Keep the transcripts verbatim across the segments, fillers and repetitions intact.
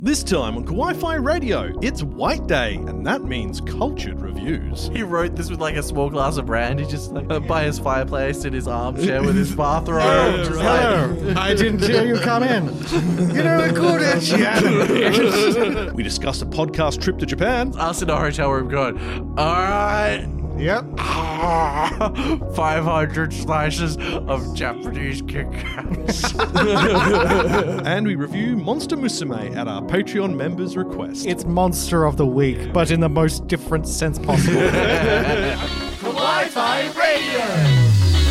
This time on Kawaii-Fi Radio, it's White Day, and that means cultured reviews. He wrote this with like a small glass of brandy, just like uh, by his fireplace in his armchair with his bathrobe. Yeah, just right. like, I didn't hear you come in. You know, I called it. We discussed a podcast trip to Japan. us in a hotel room going, all right, Yep. five hundred slices of Japanese Kit Kats. And we review Monster Musume at our Patreon members' request. It's Monster of the Week, but in the most different sense possible. Wi-Fi Radio.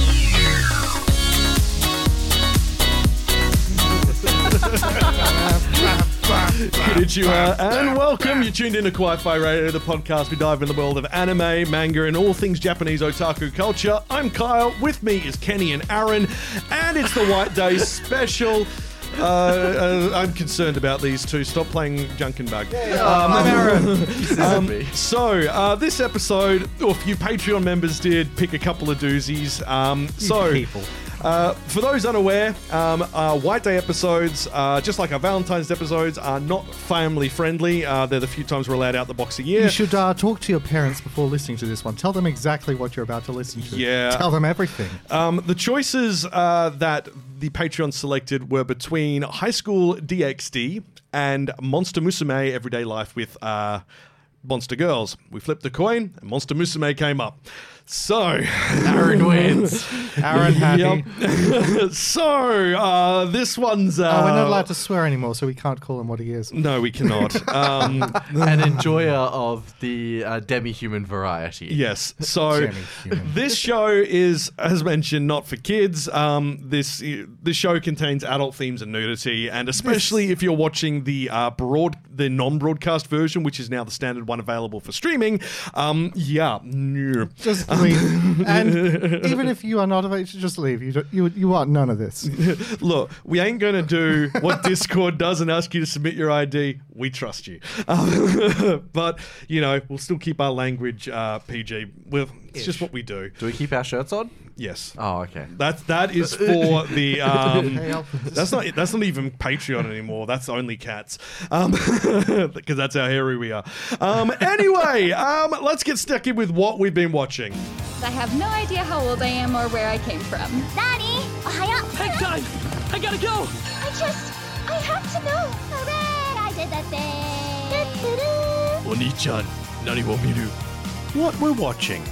Konnichiwa and welcome. You're tuned in to Kawaii-Fi Radio, the podcast we dive in the world of anime, manga, and all things Japanese otaku culture. I'm Kyle. With me is Kenny and Aaron, and it's the White Day special. Uh, uh, I'm concerned about these two. Stop playing Junkin Bug. Um, I'm Aaron. um, so, uh, this episode, or a few Patreon members did pick a couple of doozies. Um, so, people. Uh, for those unaware, um, our White Day episodes, uh, just like our Valentine's episodes, are not family friendly. Uh, they're the few times we're allowed out the box a year. You should uh, talk to your parents before listening to this one. Tell them exactly what you're about to listen to. Yeah. Tell them everything. Um, the choices uh, that the Patreon selected were between High School D X D and Monster Musume Everyday Life with uh, Monster Girls. We flipped the coin and Monster Musume came up. So, Aaron wins. Aaron happy. Yep. so, uh, this one's... Uh, Oh, we're not allowed to swear anymore, so we can't call him what he is. No, we cannot. Um, An enjoyer of the uh, demi-human variety. yes. So, Semi-human. this show is, as mentioned, not for kids. Um, this this show contains adult themes and nudity, and especially if you're watching the uh, broad, the non-broadcast version, which is now the standard one available for streaming. Um, yeah. No. Just leave. And even if you are not of age, just leave. You, don't, you, you want none of this. Look, we ain't going to do what Discord does and ask you to submit your I D. We trust you. Um, but, you know, we'll still keep our language uh, P G. Well, it's just what we do. Do we keep our shirts on? Yes. Oh, okay. That that is for the um, Help. that's not that's not even Patreon anymore. That's only cats, um, because that's how hairy we are. Um, anyway, um, let's get stuck in with what we've been watching. I have no idea how old I am or where I came from. Nani? Ohio. Hang time! I gotta go! I just, I have to know. Hooray! I did the thing. Oni-chan, nani wo miru? What we're watching.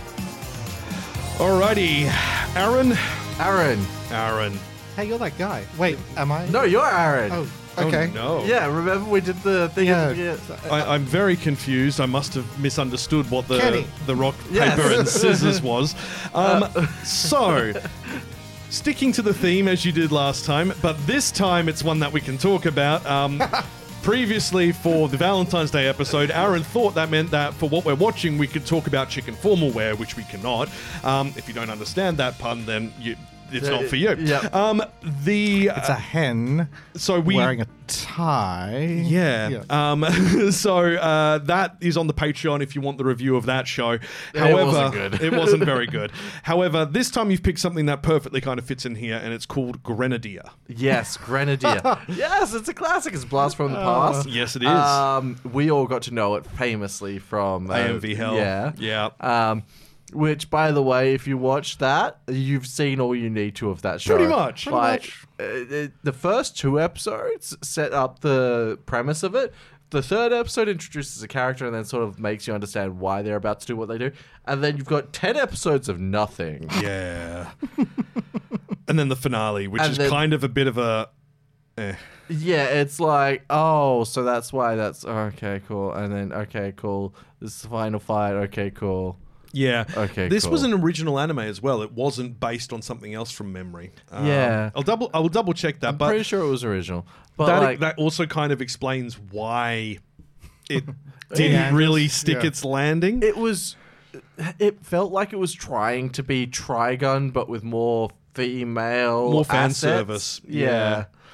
Alrighty, Aaron. Aaron. Aaron. Hey, you're that guy. Wait, am I? No, you're Aaron. Oh, okay. Oh, no. Yeah, remember we did the thing Yeah. at the beginning? I, I'm very confused. I must have misunderstood what the Kenny. the rock, Yes. paper, and scissors was. Um, so, sticking to the theme as you did last time, but this time it's one that we can talk about. Um, previously, for the Valentine's Day episode, Aaron thought that meant that for what we're watching, we could talk about chicken formal wear, which we cannot. Um, if you don't understand that pun, then you, it's not for you. Yep. Um, the It's a hen so we wearing a tie. yeah. Um, so uh, that is on the Patreon if you want the review of that show. It However, wasn't good. it wasn't very good. However, this time you've picked something that perfectly kind of fits in here, and it's called Grenadier. Yes, Grenadier. Yes, it's a classic. It's Blast from the Past. Yes, it is. Um, we all got to know it famously from uh, A M V Hell. Yeah. Yeah. Um, which, by the way, if you watch that, you've seen all you need to of that show. Pretty much. Pretty Like, much. uh, it- the first two episodes set up the premise of it. The third episode introduces a character and then sort of makes you understand why they're about to do what they do. And then you've got ten episodes of nothing. Yeah. And then the finale, which And is then- kind of a bit of a... Eh. Yeah, it's like, oh, so that's why that's... Okay, cool. And then, okay, cool. This is the final fight. Okay, cool. Yeah. Okay, This cool. was an original anime as well. It wasn't based on something else from memory. Um, Yeah. I'll double. I will double check that. I'm but pretty sure it was original. But that like, that also kind of explains why it didn't Yeah. really stick Yeah. its landing. it was... It felt like it was trying to be Trigun, but with more female More fan assets. service. Yeah.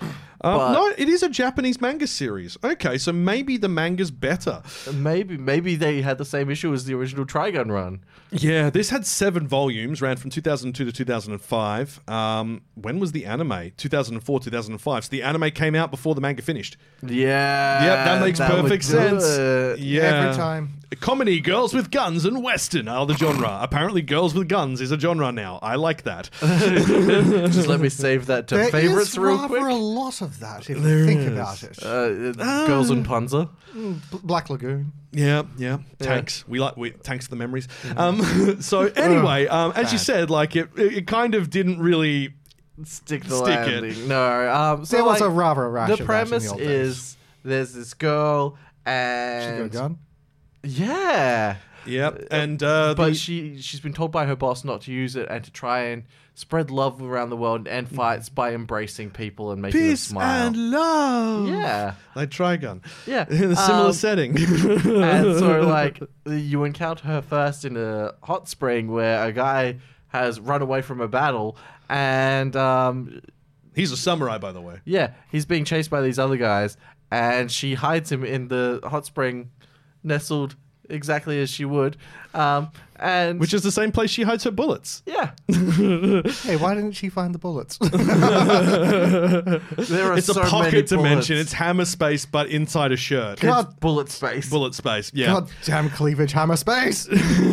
Um, But- no, it is a Japanese manga series. Okay, so maybe the manga's better. Maybe maybe they had the same issue as the original Trigun run. Yeah, this had seven volumes, ran from two thousand two to two thousand five. Um, when was the anime? two thousand four, two thousand five. So the anime came out before the manga finished. Yeah. Yep, that makes would perfect do sense. it. Yeah. Every time. Comedy, girls with guns, and western are the genre. Apparently, girls with guns is a genre now. I like that. Just let me save that to There favorites is real rather quick. a lot of that if you think about it. Uh, Girls and Panzer. B- Black Lagoon. Yeah, yeah. Tanks. We like we, tanks for the memories. Um, so anyway, um, as you said, like it, it kind of didn't really. Stick the Stick it. landing. No. Um, so There was like, a rather rash the of that in premise the old days. is there's this girl She's got a and gun. yeah, Yep. And uh, but the, she she's been told by her boss not to use it and to try and spread love around the world and end fights by embracing people and making peace them smile. and love. Yeah. Like Trigun. Yeah. In a similar Um, setting. And so, like, you encounter her first in a hot spring where a guy has run away from a battle, and um, He's a samurai, by the way. yeah, he's being chased by these other guys, and she hides him in the hot spring, nestled exactly as she would, um, and Which is the same place she hides her bullets. yeah, Hey, why didn't she find the bullets? there are It's so a pocket many dimension. bullets. It's hammer space, but inside a shirt. God, It's bullet space. Bullet space. Yeah. God damn cleavage hammer space.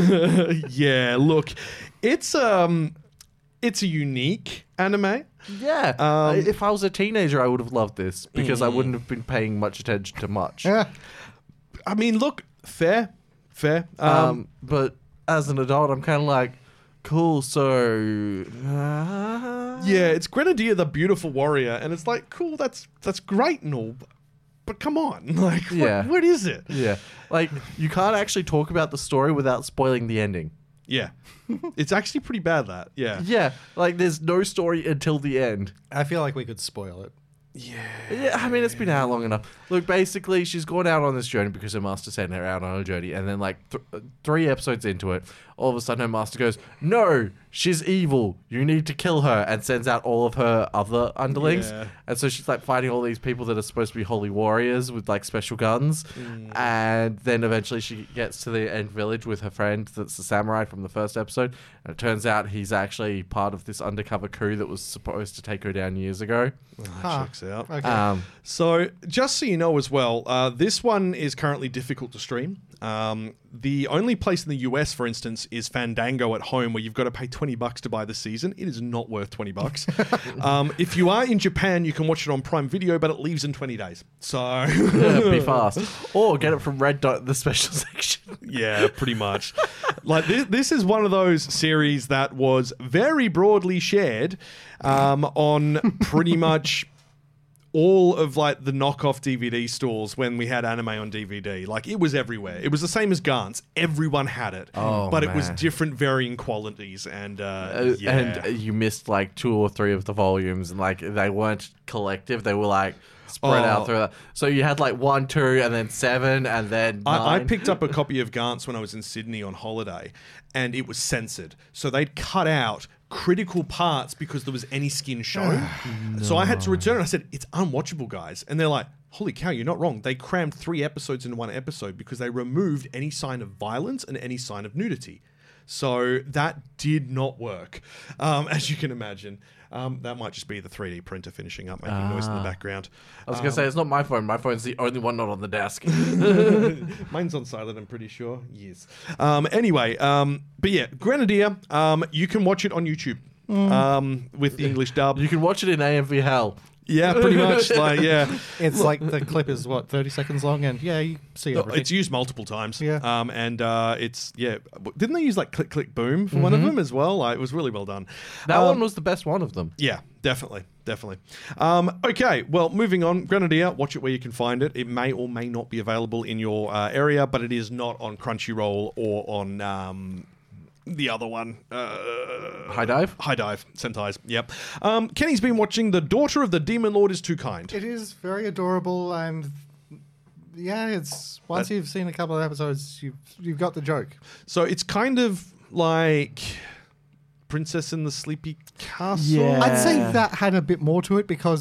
Yeah. Look, it's um, it's a unique anime. Yeah, Um, if I was a teenager, I would have loved this because I wouldn't have been paying much attention to much. yeah. I mean, look, fair, fair. Um, Um, but as an adult, I'm kind of like, cool. So, uh, yeah, it's Grenadier, the beautiful warrior, and it's like, cool, that's that's great and all, but come on, like, what- Yeah. what is it? yeah, like you can't actually talk about the story without spoiling the ending. Yeah, it's actually pretty bad. That yeah, Yeah, like there's no story until the end. I feel like we could spoil it. Yeah, I mean, it's been out long enough. Look, basically, she's gone out on this journey because her master sent her out on a journey. And then, like, th- three episodes into it, all of a sudden her master goes, no, she's evil. You need to kill her. And sends out all of her other underlings. Yeah. And so she's, like, fighting all these people that are supposed to be holy warriors with, like, special guns. And then eventually she gets to the end village with her friend that's the samurai from the first episode. And it turns out he's actually part of this undercover coup that was supposed to take her down years ago. Ah, checks out. Okay. Um, So, just so you know as well, uh, this one is currently difficult to stream. Um, the only place in the U S, for instance, is Fandango at home, where you've got to pay twenty bucks to buy the season. It is not worth twenty bucks. um, if you are in Japan, you can watch it on Prime Video, but it leaves in twenty days. So, Yeah, be fast. Or get it from Red Dot, the special section. yeah, pretty much. Like this, this is one of those series that was very broadly shared um, on pretty much all of like the knockoff D V D stores when we had anime on D V D. Like it was everywhere. It was the same as Gantz. Everyone had it, Oh, but it was man. different, varying qualities. And uh, Uh, yeah. And uh, you missed like two or three of the volumes, and like they weren't collective; they were like spread Oh. out through that. So you had like one, two, and then seven, and then nine. I, I picked up a copy of Gantz when I was in Sydney on holiday, and it was censored. So they'd cut out critical parts because there was any skin shown. So I had to return it. I said, it's unwatchable, guys. And they're like, holy cow, you're not wrong. They crammed three episodes into one episode because they removed any sign of violence and any sign of nudity. So that did not work, um, as you can imagine. Um, that might just be the three D printer finishing up, making noise in the background. I was gonna say it's not my phone. My phone's the only one not on the desk. Mine's on silent, I'm pretty sure. Yes. Um, anyway, um, but yeah, Grenadier, um, you can watch it on YouTube um, with the English dub. You can watch it in A M V hell. Yeah, pretty much. Like, yeah. It's like the clip is what thirty seconds long, and yeah, you see everything. It's used multiple times. Yeah. Um, and uh, it's, yeah. Didn't they use like click, click, boom for one of them as well? Like, it was really well done. That Um, one was the best one of them. Yeah, definitely, definitely. Um, okay, well, moving on. Grenadier, watch it where you can find it. It may or may not be available in your uh, area, but it is not on Crunchyroll or on um, the other one. Uh, High Dive. High Dive, Sentai's, yep. Um, Kenny's been watching The Daughter of the Demon Lord is Too Kind. It is very adorable, and yeah, it's once That- you've seen a couple of episodes, you've you've got the joke. So it's kind of like Princess in the Sleepy Castle. Yeah. I'd say that had a bit more to it because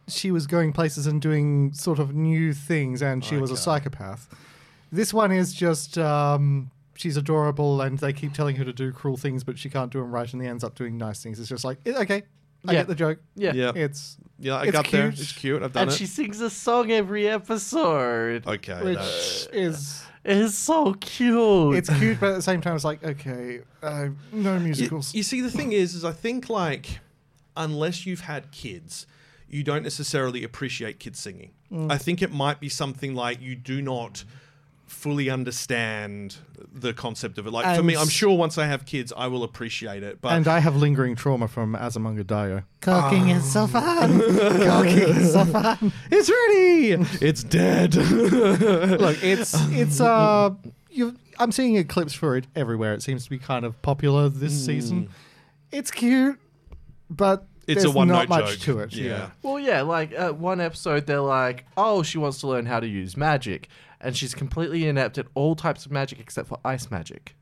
she was going places and doing sort of new things, and she was a Okay. psychopath. This one is just um, she's adorable, and they keep telling her to do cruel things, but she can't do them right, and he ends up doing nice things. It's just like, eh, okay, I Yeah. get the joke. Yeah. Yeah. It's Yeah, I It's got there. cute. It's cute. I've done And it. she sings a song every episode. Okay. which that's- is It's so cute. it's cute, but at the same time, it's like, okay, uh, no You, musicals. you see, the thing is, is I think like unless you've had kids, you don't necessarily appreciate kids singing. Mm. I think it might be something like you do not fully understand the concept of it. Like for me, And- I'm sure once I have kids, I will appreciate it. But And I have lingering trauma from Azumanga Daioh. Cooking is so fun. Cooking is so fun. it's ready. It's dead. Look, it's it's uh, you. I'm seeing clips for it everywhere. It seems to be kind of popular this season. It's cute, but It's there's a one-note not much joke. to it. Yeah. Yeah. Well, yeah, like uh, one episode, they're like, oh, she wants to learn how to use magic. And she's completely inept at all types of magic except for ice magic.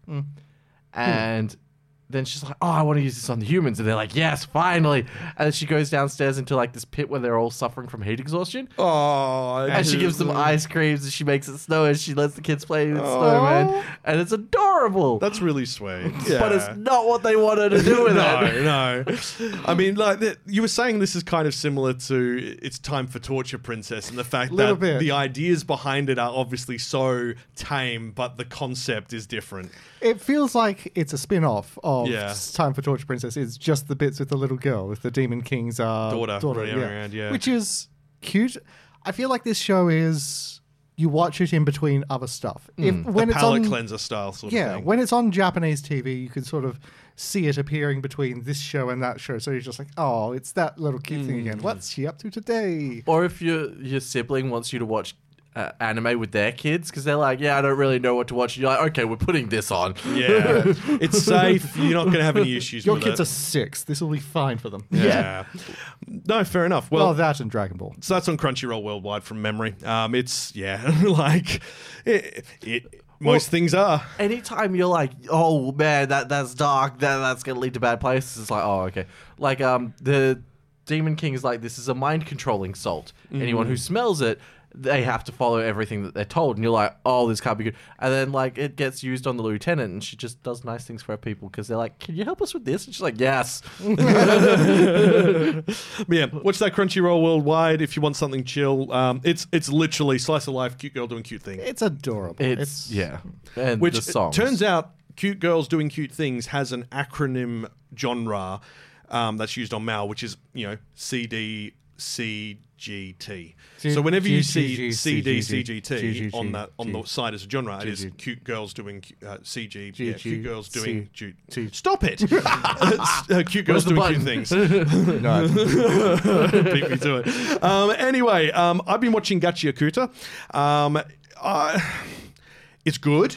And then she's like, oh, I want to use this on the humans. And they're like, yes, finally. And then she goes downstairs into like this pit where they're all suffering from heat exhaustion. Oh, And she gives them ice creams and she makes it snow and she lets the kids play with snowman. And it's adorable. That's really sweet. But it's not what they wanted to do with no, it. no. I mean, like the, you were saying, this is kind of similar to "It's Time for Torture Princess," and the fact Little that bit. the ideas behind it are obviously so tame, but the concept is different. It feels like it's a spin-off of Yeah. Time for Torture Princess. It's just the bits with the little girl, with the Demon King's uh, Daughter daughter running around, yeah. Which is cute. I feel like this show is, you watch it in between other stuff. If when a it's palate on, cleanser style sort yeah, of thing. when it's on Japanese T V, you can sort of see it appearing between this show and that show. So you're just like, oh, it's that little cute thing again. What's she up to today? Or if your your sibling wants you to watch uh, anime with their kids because they're like, yeah, I don't really know what to watch. And you're like, okay, we're putting this on. Yeah, it's safe. You're not going to have any issues. Your with kids it. are six. This will be fine for them. Yeah. No, fair enough. Well, Well, that and Dragon Ball. so that's on Crunchyroll worldwide from memory. Um, it's yeah, like it. it most things are. Anytime you're like, oh man, that that's dark, that that's gonna lead to bad places. It's like, oh okay. Like um, the Demon King is like, this is a mind controlling salt. Anyone who smells it, they have to follow everything that they're told. And you're like, oh, this can't be good. And then like it gets used on the lieutenant, and she just does nice things for her people because they're like, can you help us with this? And she's like, yes. But yeah, watch that Crunchyroll worldwide if you want something chill. Um, it's it's literally slice of life, cute girl doing cute things. It's adorable. It's, yeah. And Which the songs. turns out, cute girls doing cute things has an acronym genre um, that's used on Mal, which is you know C D C G T. So whenever you see C D C G T on that on the side as a genre, it is cute girls doing uh, C G. Yeah, cute girls doing. C- cute- Stop it! Uh, cute girls the doing cute button? things. No, Beat me to it. Um, anyway, um, I've been watching Gachi Akuta. Um, I, it's good,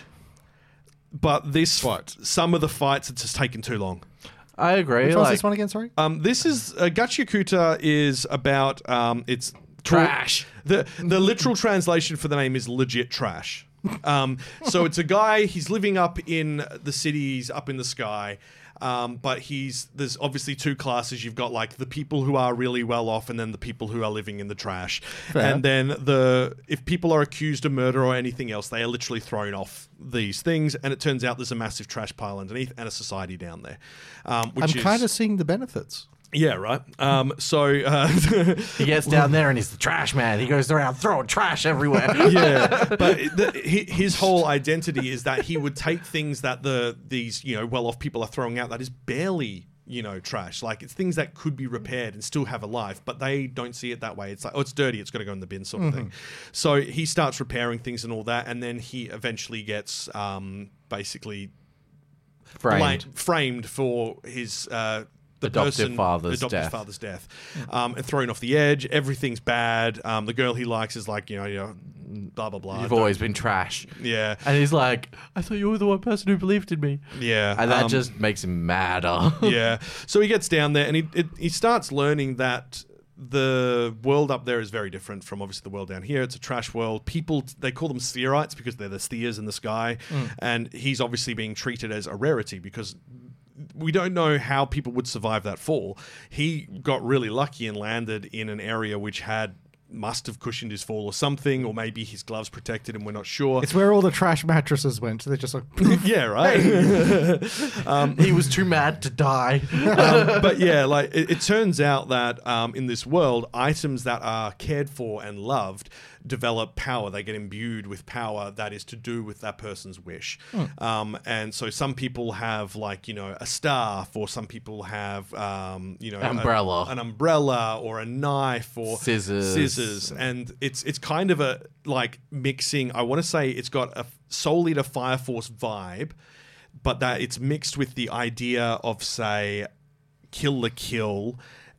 but this What? some of the fights it's just taken too long. I agree. which one's like, this one again? Sorry. Um, this is uh, Gachi Akuta is about um, it's Trash. The the literal translation for the name is legit trash. Um, so it's a guy. He's living up in the cities, up in the sky. Um, but he's there's obviously two classes. You've got like the people who are really well off, and then the people who are living in the trash. Fair. And then the if people are accused of murder or anything else, they are literally thrown off these things. And it turns out there's a massive trash pile underneath and a society down there. Um, which I'm is, kind of seeing the benefits. yeah, right. Um, so uh, He gets down there and he's the trash man. He goes around throwing trash everywhere. yeah, but the, hi- his whole identity is that he would take things that the these you know well-off people are throwing out that is barely you know trash, like it's things that could be repaired and still have a life, but they don't see it that way. It's like, oh, it's dirty, it's got to go in the bin, sort of thing. So he starts repairing things and all that, and then he eventually gets um, basically Framed. bla- framed for his uh, the Adoptive person, father's adoptive death. father's death, um, and thrown off the edge. Everything's bad. Um, the girl he likes is like you know, you know blah blah blah. You've always been trash. yeah, And he's like, I thought you were the one person who believed in me. yeah, And that um, just makes him madder. yeah. So he gets down there and he it, he starts learning that the world up there is very different from obviously the world down here. It's a trash world. People, they call them sphereites because they're the spheres in the sky. And he's obviously being treated as a rarity because we don't know how people would survive that fall. He got really lucky and landed in an area which had must have cushioned his fall or something, or maybe his gloves protected him. We're not sure. It's where all the trash mattresses went. They're just like, yeah, right. um, he was too mad to die. um, but yeah, like it, it turns out that um, in this world, items that are cared for and loved develop power. They get imbued with power that is to do with that person's wish. Hmm. Um, and so some people have like, you know, a staff, or some people have, um, you know, umbrella, a, an umbrella or a knife or scissors. Scissors. And it's it's kind of a like mixing. I want to say it's got a Soul Eater Fire Force vibe, but that it's mixed with the idea of, say, Kill the Kill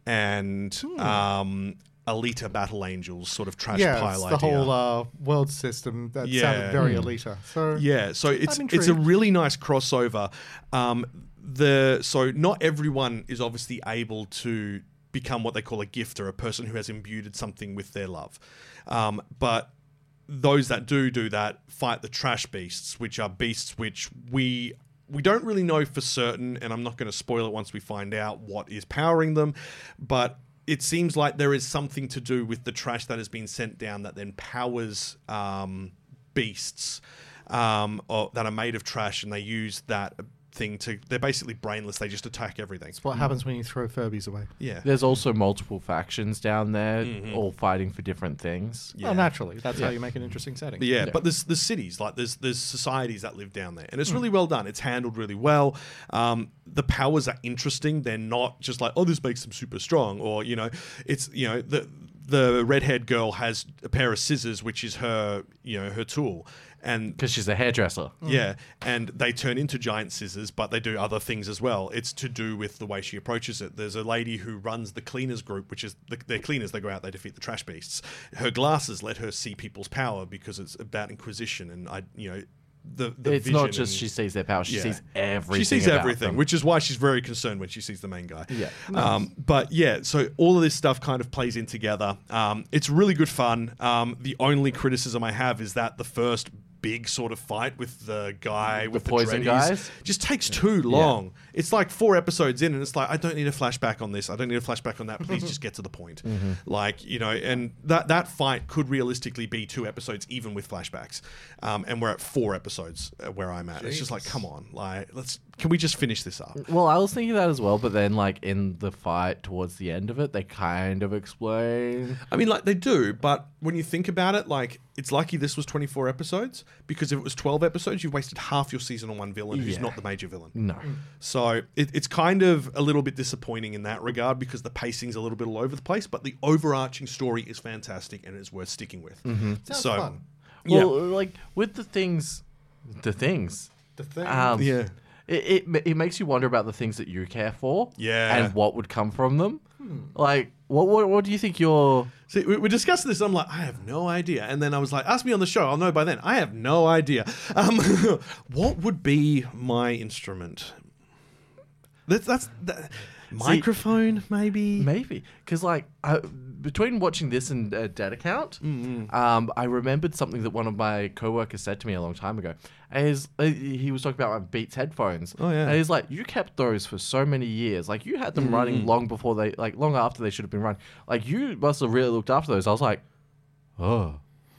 and hmm. um, Alita Battle Angels, sort of trash yeah, pile it's the idea. whole uh, world system that Yeah. sounded very Mm. Alita. So yeah, so it's I'm it's a intrigued. really nice crossover. Um, the so not everyone is obviously able to become what they call a gifter, a person who has imbued something with their love. Um, but those that do do that fight the trash beasts, which are beasts which we we don't really know for certain, and I'm not going to spoil it once we find out what is powering them, but it seems like there is something to do with the trash that has been sent down that then powers um, beasts um, or, that are made of trash, and they use that thing to... They're basically brainless. They just attack everything. It's what happens when you throw Furbies away. Yeah. There's also multiple factions down there, Mhm. all fighting for different things. Yeah. Well, naturally. That's Yeah. how you make an interesting setting. Yeah, Yeah. but there's there's cities, like there's there's societies that live down there, and it's really well done. It's handled really well. Um, the powers are interesting. They're not just like, oh, this makes them super strong, or you know, it's you know the the redhead girl has a pair of scissors, which is her you know her tool, and Because she's a hairdresser. yeah, and they turn into giant scissors, but they do other things as well. It's to do with the way she approaches it. There's a lady who runs the cleaners group, which is the, they're cleaners. They go out, they defeat the trash beasts. Her glasses let her see people's power because it's about Inquisition, and I, you know, the, the It's not vision just and- she sees their power; she Yeah. sees everything. She sees about everything, them. which is why she's very concerned when she sees the main guy. Yeah. Um, but yeah, so all of this stuff kind of plays in together. Um, it's really good fun. Um, the only criticism I have is that the first big sort of fight with the guy with the poison dreadies guys? just takes too long. It's like four episodes in, and it's like, I don't need a flashback on this. I don't need a flashback on that. Please just get to the point. Mm-hmm. Like, you know, and that that fight could realistically be two episodes, even with flashbacks. Um, and we're at four episodes uh, where I'm at. It's just like, come on, like, let's. Can we just finish this up? Well, I was thinking that as well, but then, like, in the fight towards the end of it, they kind of explain. I mean, like, they do, but when you think about it, like, it's lucky this was twenty-four episodes, because if it was twelve episodes, you've wasted half your season on one villain who's Yeah. not the major villain. No. So it, it's kind of a little bit disappointing in that regard, because the pacing's a little bit all over the place, but the overarching story is fantastic and is worth sticking with. Sounds So, fun. yeah. Well, like, with the things, the things, The thing. um, Yeah. it, it ma- it makes you wonder about the things that you care for, Yeah. and what would come from them. Like, what, what what do you think your See, we, we discussed this, and I'm like, I have no idea. And then I was like, ask me on the show, I'll know by then. I have no idea. Um, what would be my instrument? That's, that's that, microphone, maybe? maybe because like I, between watching this and uh, Dead Account, Mm-hmm. um, I remembered something that one of my coworkers said to me a long time ago. And he's, uh, he was talking about my Beats headphones. Oh, yeah. And he's like, you kept those for so many years. Like you had them running long before they, like long after they should have been run. Like you must have really looked after those. I was like, oh.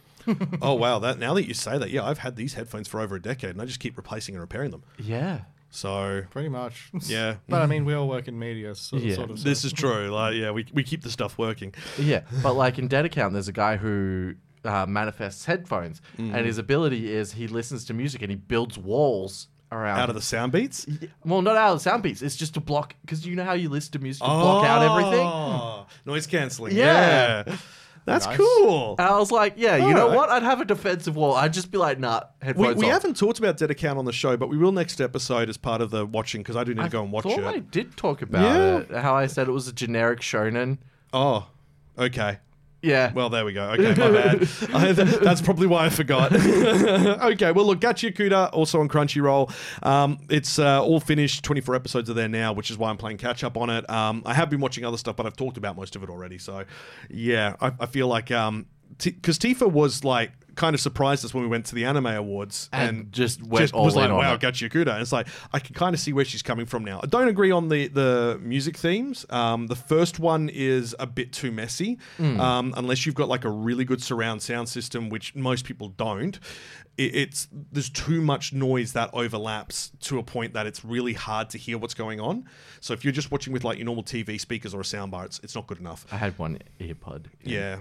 Oh, wow. That Now that you say that, yeah, I've had these headphones for over a decade, and I just keep replacing and repairing them. Yeah. So, Pretty much. yeah. But I mean, we all work in media, so, Yeah. sort of. so- This is true. Like, yeah, we, we keep the stuff working. Yeah, but like in Dead Account, there's a guy who uh, manifests headphones, Mm-hmm. and his ability is he listens to music and he builds walls around. Out of the sound beats? well, not out of the sound beats. It's just to block, because you know how you listen to music to block out everything. Oh, noise cancelling. Yeah. Yeah. That's Nice. cool. And I was like, yeah, you know Alright. what? I'd have a defensive wall. I'd just be like, nah, We, headphones we on. haven't talked about Dead Account on the show, but we will next episode as part of the watching, because I do need to I go and watch thought it. I did talk about Yeah. it. How I said it was a generic shonen. Oh, okay. Yeah. Well, there we go. Okay, my bad. I, th- that's probably why I forgot. Okay, well, look, Gachi Yakuta, also on Crunchyroll. Um, it's uh, all finished. twenty-four episodes are there now, which is why I'm playing catch up on it. Um, I have been watching other stuff, but I've talked about most of it already. So, yeah, I, I feel like... Um, because Tifa was like kind of surprised us when we went to the Anime Awards And and, just went all was like, in on wow, it. Gachi Yakuta. And it's like, I can kind of see where she's coming from now. I don't agree on the, the music themes. Um, the first one is a bit too messy, Mm. um, unless you've got like a really good surround sound system, which most people don't. It, it's there's too much noise that overlaps to a point that it's really hard to hear what's going on. So if you're just watching with like your normal T V speakers or a soundbar, it's, it's not good enough. I had one earpod. Yeah.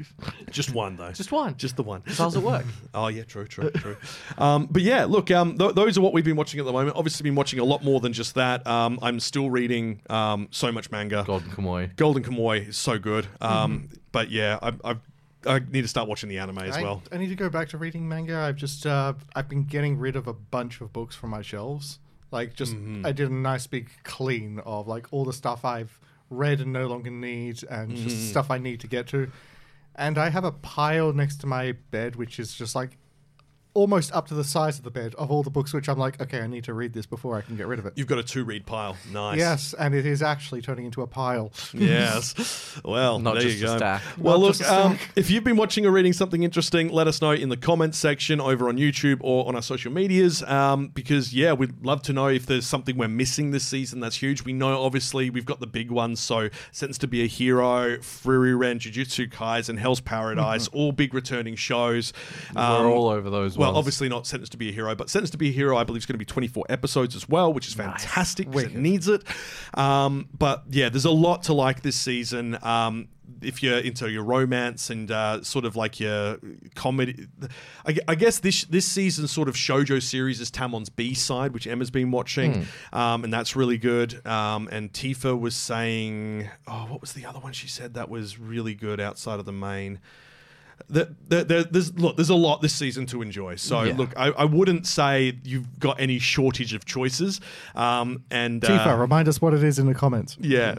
Just one, though. Just one. Just the one. So how's it work? Oh, yeah, true, true, true. um, but yeah, look, um, th- those are what we've been watching at the moment. Obviously, been watching a lot more than just that. Um, I'm still reading um, so much manga. Golden Kamuy. Golden Kamuy is so good. Um, But yeah, I, I, I need to start watching the anime as I, well. I need to go back to reading manga. I've just uh, I've been getting rid of a bunch of books from my shelves. Like, just Mm-hmm. I did a nice big clean of like all the stuff I've read and no longer need, and Mm-hmm. just stuff I need to get to. And I have a pile next to my bed, which is just like almost up to the size of the bed of all the books, which I'm like, okay, I need to read this before I can get rid of it. You've got a two-read pile. Nice. Yes, and it is actually turning into a pile. Yes. Well, Not there just you a go. stack. Well, Not look, just a um, stack. if you've been watching or reading something interesting, let us know in the comments section over on YouTube or on our social medias. Um, because yeah, we'd love to know if there's something we're missing this season that's huge. We know obviously we've got the big ones, so Sentenced to Be a Hero, Fururen, Jujutsu Kaisen, Hell's Paradise, all big returning shows. Um, We're all over those well, ones. obviously not Sentenced to Be a Hero, but Sentenced to Be a Hero, I believe, is going to be twenty-four episodes as well, which is fantastic because it needs it. Um, but yeah, there's a lot to like this season. Um, if you're into your romance and uh, sort of like your comedy, I, I guess this this season's sort of shoujo series is Tamon's B-side, which Emma's been watching, um, and that's really good. Um, and Tifa was saying, oh, what was the other one she said that was really good outside of the main? The, the, the, there's look, there's a lot this season to enjoy. So Yeah. look, I, I wouldn't say you've got any shortage of choices. Um, and Tifa, uh, remind us what it is in the comments. yeah,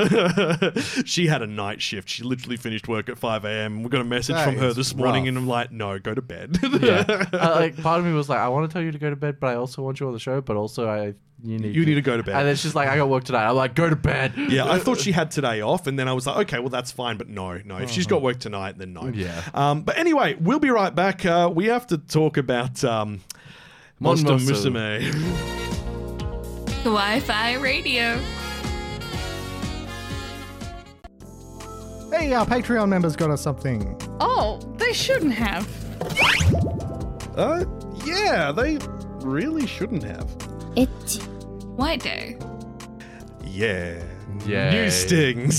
she had a night shift. She literally finished work at five a.m. We got a message That from her is this morning, rough. and I'm like, no, go to bed. yeah. uh, like part of me was like, I want to tell you to go to bed, but I also want you on the show. But also, I you need You to. need to go to bed. And then she's like, I got work tonight. I'm like, go to bed. Yeah, I thought she had today off, and then I was like, okay, well, that's fine, but no, no. If she's got work tonight, then no. Yeah. Um, but anyway, we'll be right back. Uh, we have to talk about um, Monster Monster. Musume. Wi-Fi radio. Hey, our Patreon members got us something. Oh, they shouldn't have. Uh, yeah, they really shouldn't have. It. White Day. Yeah. Yay. New stings.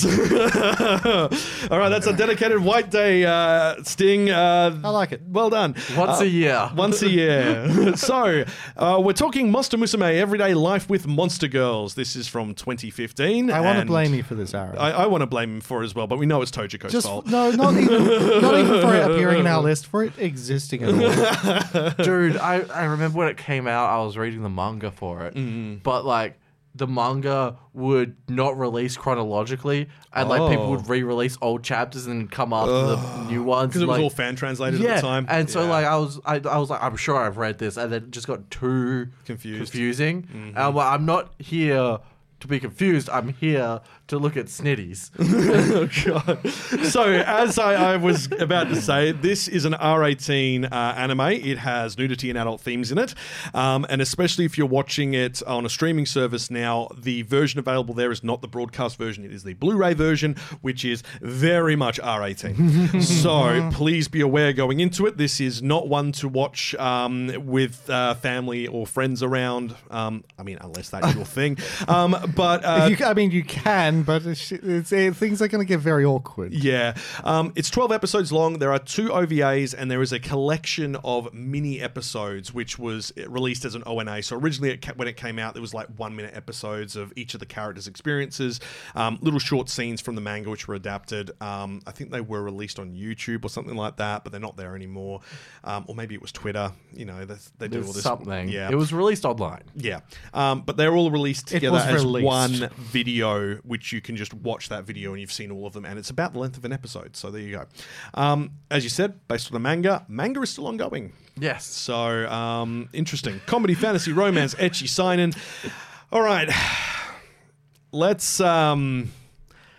All right, that's a dedicated White Day uh, sting. Uh, I like it. Well done. Once Uh, a year. Once a year. so, uh, we're talking Monster Musume, Everyday Life with Monster Girls. This is from twenty fifteen. I want to and blame you for this, Aaron. I, I want to blame him for it as well, but we know it's Tojiko's Just fault. no, not even, not even for it appearing in our list, for it existing at all. Dude, I, I remember when it came out, I was reading the manga for it. Mm-hmm. But like the manga would not release chronologically, and like people Oh. would re-release old chapters and come after the new ones. Because it was like, all fan translated yeah, at the time. and so Yeah. like I was, I, I was like, I'm sure I've read this, and then it just got too Confused. confusing. Mm-hmm. And I'm like, I'm not here to be confused. I'm here to look at snitties. Oh, God. So, as I, I was about to say, this is an R eighteen uh, anime. It has nudity and adult themes in it. Um, and especially if you're watching it on a streaming service now, the version available there is not the broadcast version. It is the Blu-ray version, which is very much R eighteen. So, please be aware going into it, this is not one to watch um, with uh, family or friends around. Um, I mean, unless that's your thing. Um, but... Uh, you, I mean, you can, but it's, it's, it, things are going to get very awkward. Yeah. Um, it's twelve episodes long. There are two O V As, and there is a collection of mini episodes, which was released as an O N A. So originally, it ca- when it came out, there was like one-minute episodes of each of the characters' experiences, um, little short scenes from the manga, which were adapted. Um, I think they were released on YouTube or something like that, but they're not there anymore. Um, or maybe it was Twitter. You know, they, they do all There's this. something. Yeah. It was released online. Yeah, um, but they're all released It together was as released. one video, which you can just watch that video and you've seen all of them, and it's about the length of an episode. So there you go. Um, as you said, based on the manga, manga is still ongoing. Yes. So um, interesting. Comedy, fantasy, romance, ecchi, seinen. All right, let's um,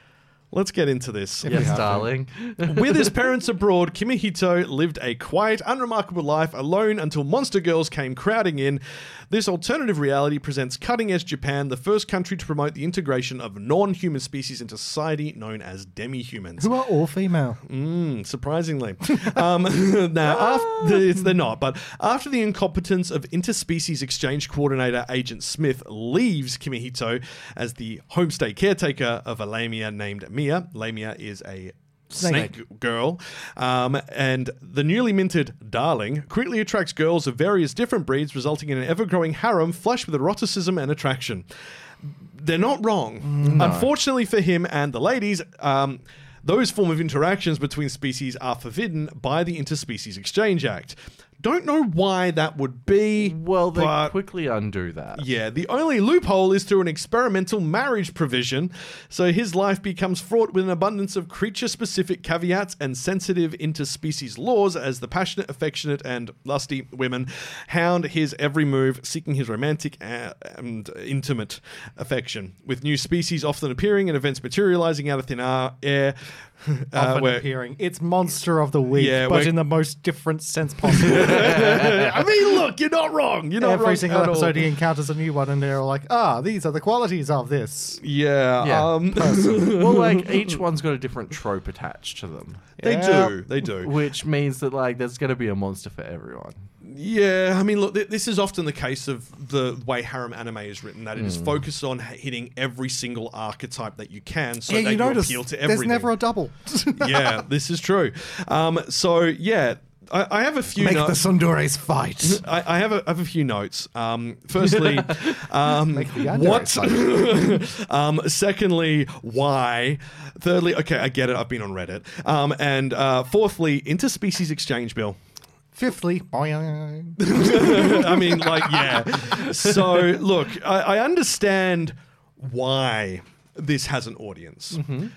Let's get into this. Yes, darling. With his parents abroad, Kimihito lived a quiet, unremarkable life alone until monster girls came crowding in. This alternative reality presents cutting-edge Japan, the first country to promote the integration of non-human species into society known as demi-humans. Who are all female. Mm, surprisingly. um, now, after, it's, they're not, but after the incompetence of interspecies exchange coordinator Agent Smith leaves Kimihito as the homestay caretaker of a Lamia named Mia. Lamia is a snake, snake girl. Um, and the newly minted Darling quickly attracts girls of various different breeds, resulting in an ever-growing harem flush with eroticism and attraction. They're not wrong. No. Unfortunately for him and the ladies, um, those form of interactions between species are forbidden by the Interspecies Exchange Act. Don't know why that would be. Well, they but quickly undo that. Yeah, the only loophole is through an experimental marriage provision, so his life becomes fraught with an abundance of creature-specific caveats and sensitive interspecies laws as the passionate, affectionate, and lusty women hound his every move, seeking his romantic and intimate affection, with new species often appearing and events materializing out of thin air. Uh, Often where, appearing. It's monster of the week, Yeah, but we're- in the most different sense possible. I mean, look, you're not wrong. You're not Every wrong single at all. episode he encounters a new one, and they're all like, ah, these are the qualities of this. Yeah, Yeah. um, Well, like, each one's got a different trope attached to them. they Yeah. do, they do. Which means that, like, there's going to be a monster for everyone. Yeah, I mean, look, th- this is often the case of the way harem anime is written, that it is focused on h- hitting every single archetype that you can, so yeah, that you you notice appeal to there's everything. never a double. Yeah, this is true. Um, so yeah, I, I have a few. Make the notes. Sundares fight. I, I have a, I have a few notes. Um, firstly, um, Make the what? Yanderes um, secondly, why? Thirdly, okay, I get it. I've been on Reddit. Um, and uh, fourthly, interspecies exchange bill. Fifthly, boing. I mean, like, yeah. So, look, I, I understand why this has an audience.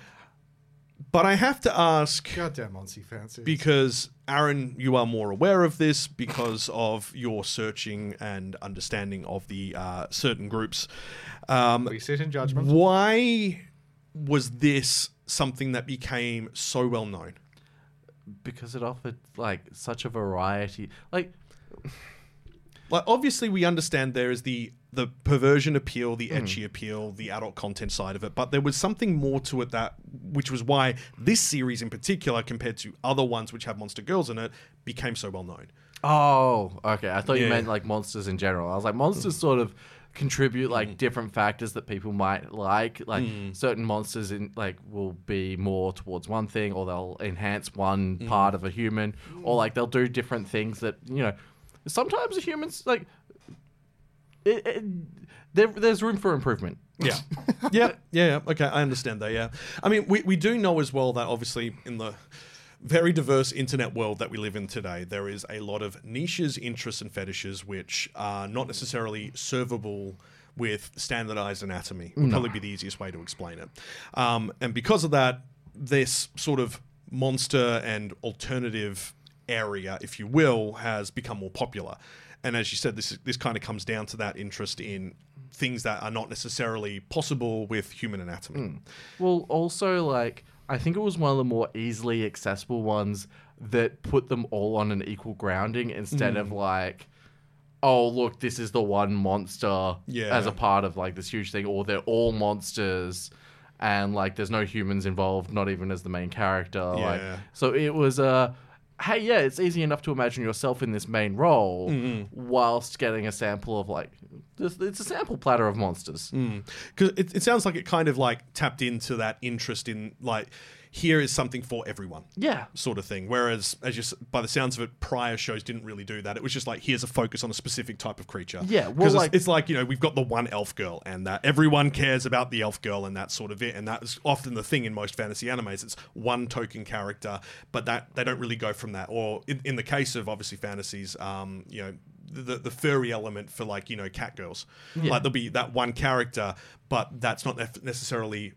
But I have to ask, Goddamn Monty fancy. because, Aaron, you are more aware of this because of your searching and understanding of the uh, certain groups. Um, we sit in judgment. why was this something that became so well known? Because it offered, like, such a variety. Like, Like, obviously, we understand there is the the perversion appeal, the ecchi appeal, the adult content side of it, but there was something more to it, that, which was why this series in particular, compared to other ones which have monster girls in it, became so well known. oh, okay. I thought Yeah. you meant, like, monsters in general. I was like, monsters sort of contribute, like, different factors that people might like. Like, certain monsters, in like, will be more towards one thing, or they'll enhance one part of a human, or, like, they'll do different things that, you know, sometimes a human's, like, it, it, there, there's room for improvement. Yeah. yeah, yeah, yeah. Okay, I understand that, yeah. I mean, we, we do know as well that obviously in the very diverse internet world that we live in today, there is a lot of niches, interests, and fetishes which are not necessarily servable with standardized anatomy. Would probably be the easiest way to explain it. Um, and because of that, this sort of monster and alternative area, if you will, has become more popular. And as you said, this is, this kind of comes down to that interest in things that are not necessarily possible with human anatomy. Well, also, like, I think it was one of the more easily accessible ones that put them all on an equal grounding instead of, like, oh, look, this is the one monster Yeah. as a part of, like, this huge thing, or they're all monsters and, like, there's no humans involved, not even as the main character. Like, Yeah. so it was a... Uh, hey, yeah, it's easy enough to imagine yourself in this main role whilst getting a sample of, like, this, it's a sample platter of monsters. Because it, it sounds like it kind of like tapped into that interest in, like, here is something for everyone. Yeah. Sort of thing. Whereas, as you, s- by the sounds of it, prior shows didn't really do that. It was just like, here's a focus on a specific type of creature. Yeah, well, 'Cause it's, like- it's like, you know, we've got the one elf girl, and that everyone cares about the elf girl, and that's sort of it. And that's often the thing in most fantasy animes. It's one token character, but that they don't really go from that. Or in, in the case of obviously fantasies, um, you know, the the furry element for, like, you know, cat girls. Like, there'll be that one character, but that's not nef- necessarily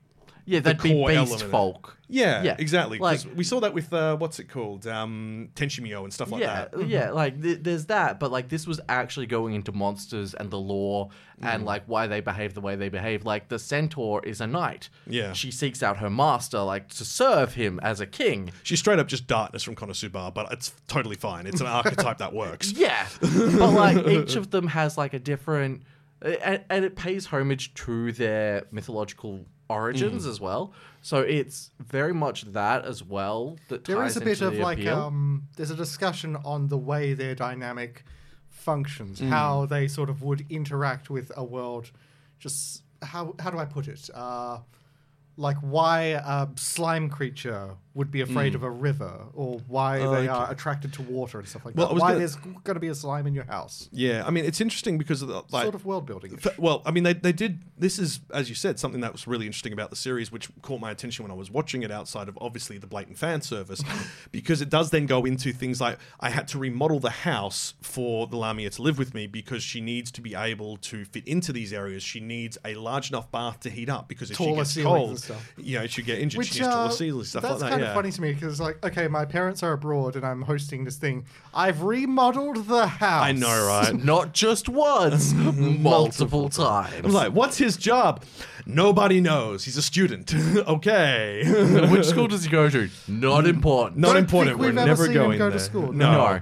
Yeah, the they'd be core beast element. folk. Yeah, Yeah, exactly. Because like- we saw that with uh, what's it called, um, Tenshimio and stuff like yeah, that. yeah, like th- there's that, but like this was actually going into monsters and the lore and Mm. like why they behave the way they behave. Like the centaur is a knight. Yeah. she seeks out her master like to serve him as a king. She's straight up just darkness from Konosuba, but it's totally fine. It's an archetype that works. Yeah, but like each of them has like a different, and, and it pays homage to their mythological origins Mm. as well. So it's very much that as well that There ties is a bit into of the like appeal. um there's a discussion on the way their dynamic functions, Mm. how they sort of would interact with a world. Just how how do I put it? Uh, like why a slime creature would be afraid Mm. of a river, or why Oh, they okay. are attracted to water and stuff like Well, I that. was Why gonna- there's going to be a slime in your house. Yeah, I mean, it's interesting because of the, like, sort of world building. F- Well, I mean, they, they did. This is, as you said, something that was really interesting about the series, which caught my attention when I was watching it outside of obviously the blatant fan service, because it does then go into things like I had to remodel the house for the Lamia to live with me because she needs to be able to fit into these areas. She needs a large enough bath to heat up because if Taller she gets ceilings and cold, stuff. you know, she get injured. Which she needs taller uh, ceilings, stuff that's like that. kind yeah. of funny to me because, like, okay, my parents are abroad and I'm hosting this thing. I've remodeled the house. I know, right? Not just once, multiple times. I was like, what's his job? Nobody knows. He's a student. Okay. Which school does he go to? Not important. Not Don't important. think We're we've ever never seen him going go to there. school. No.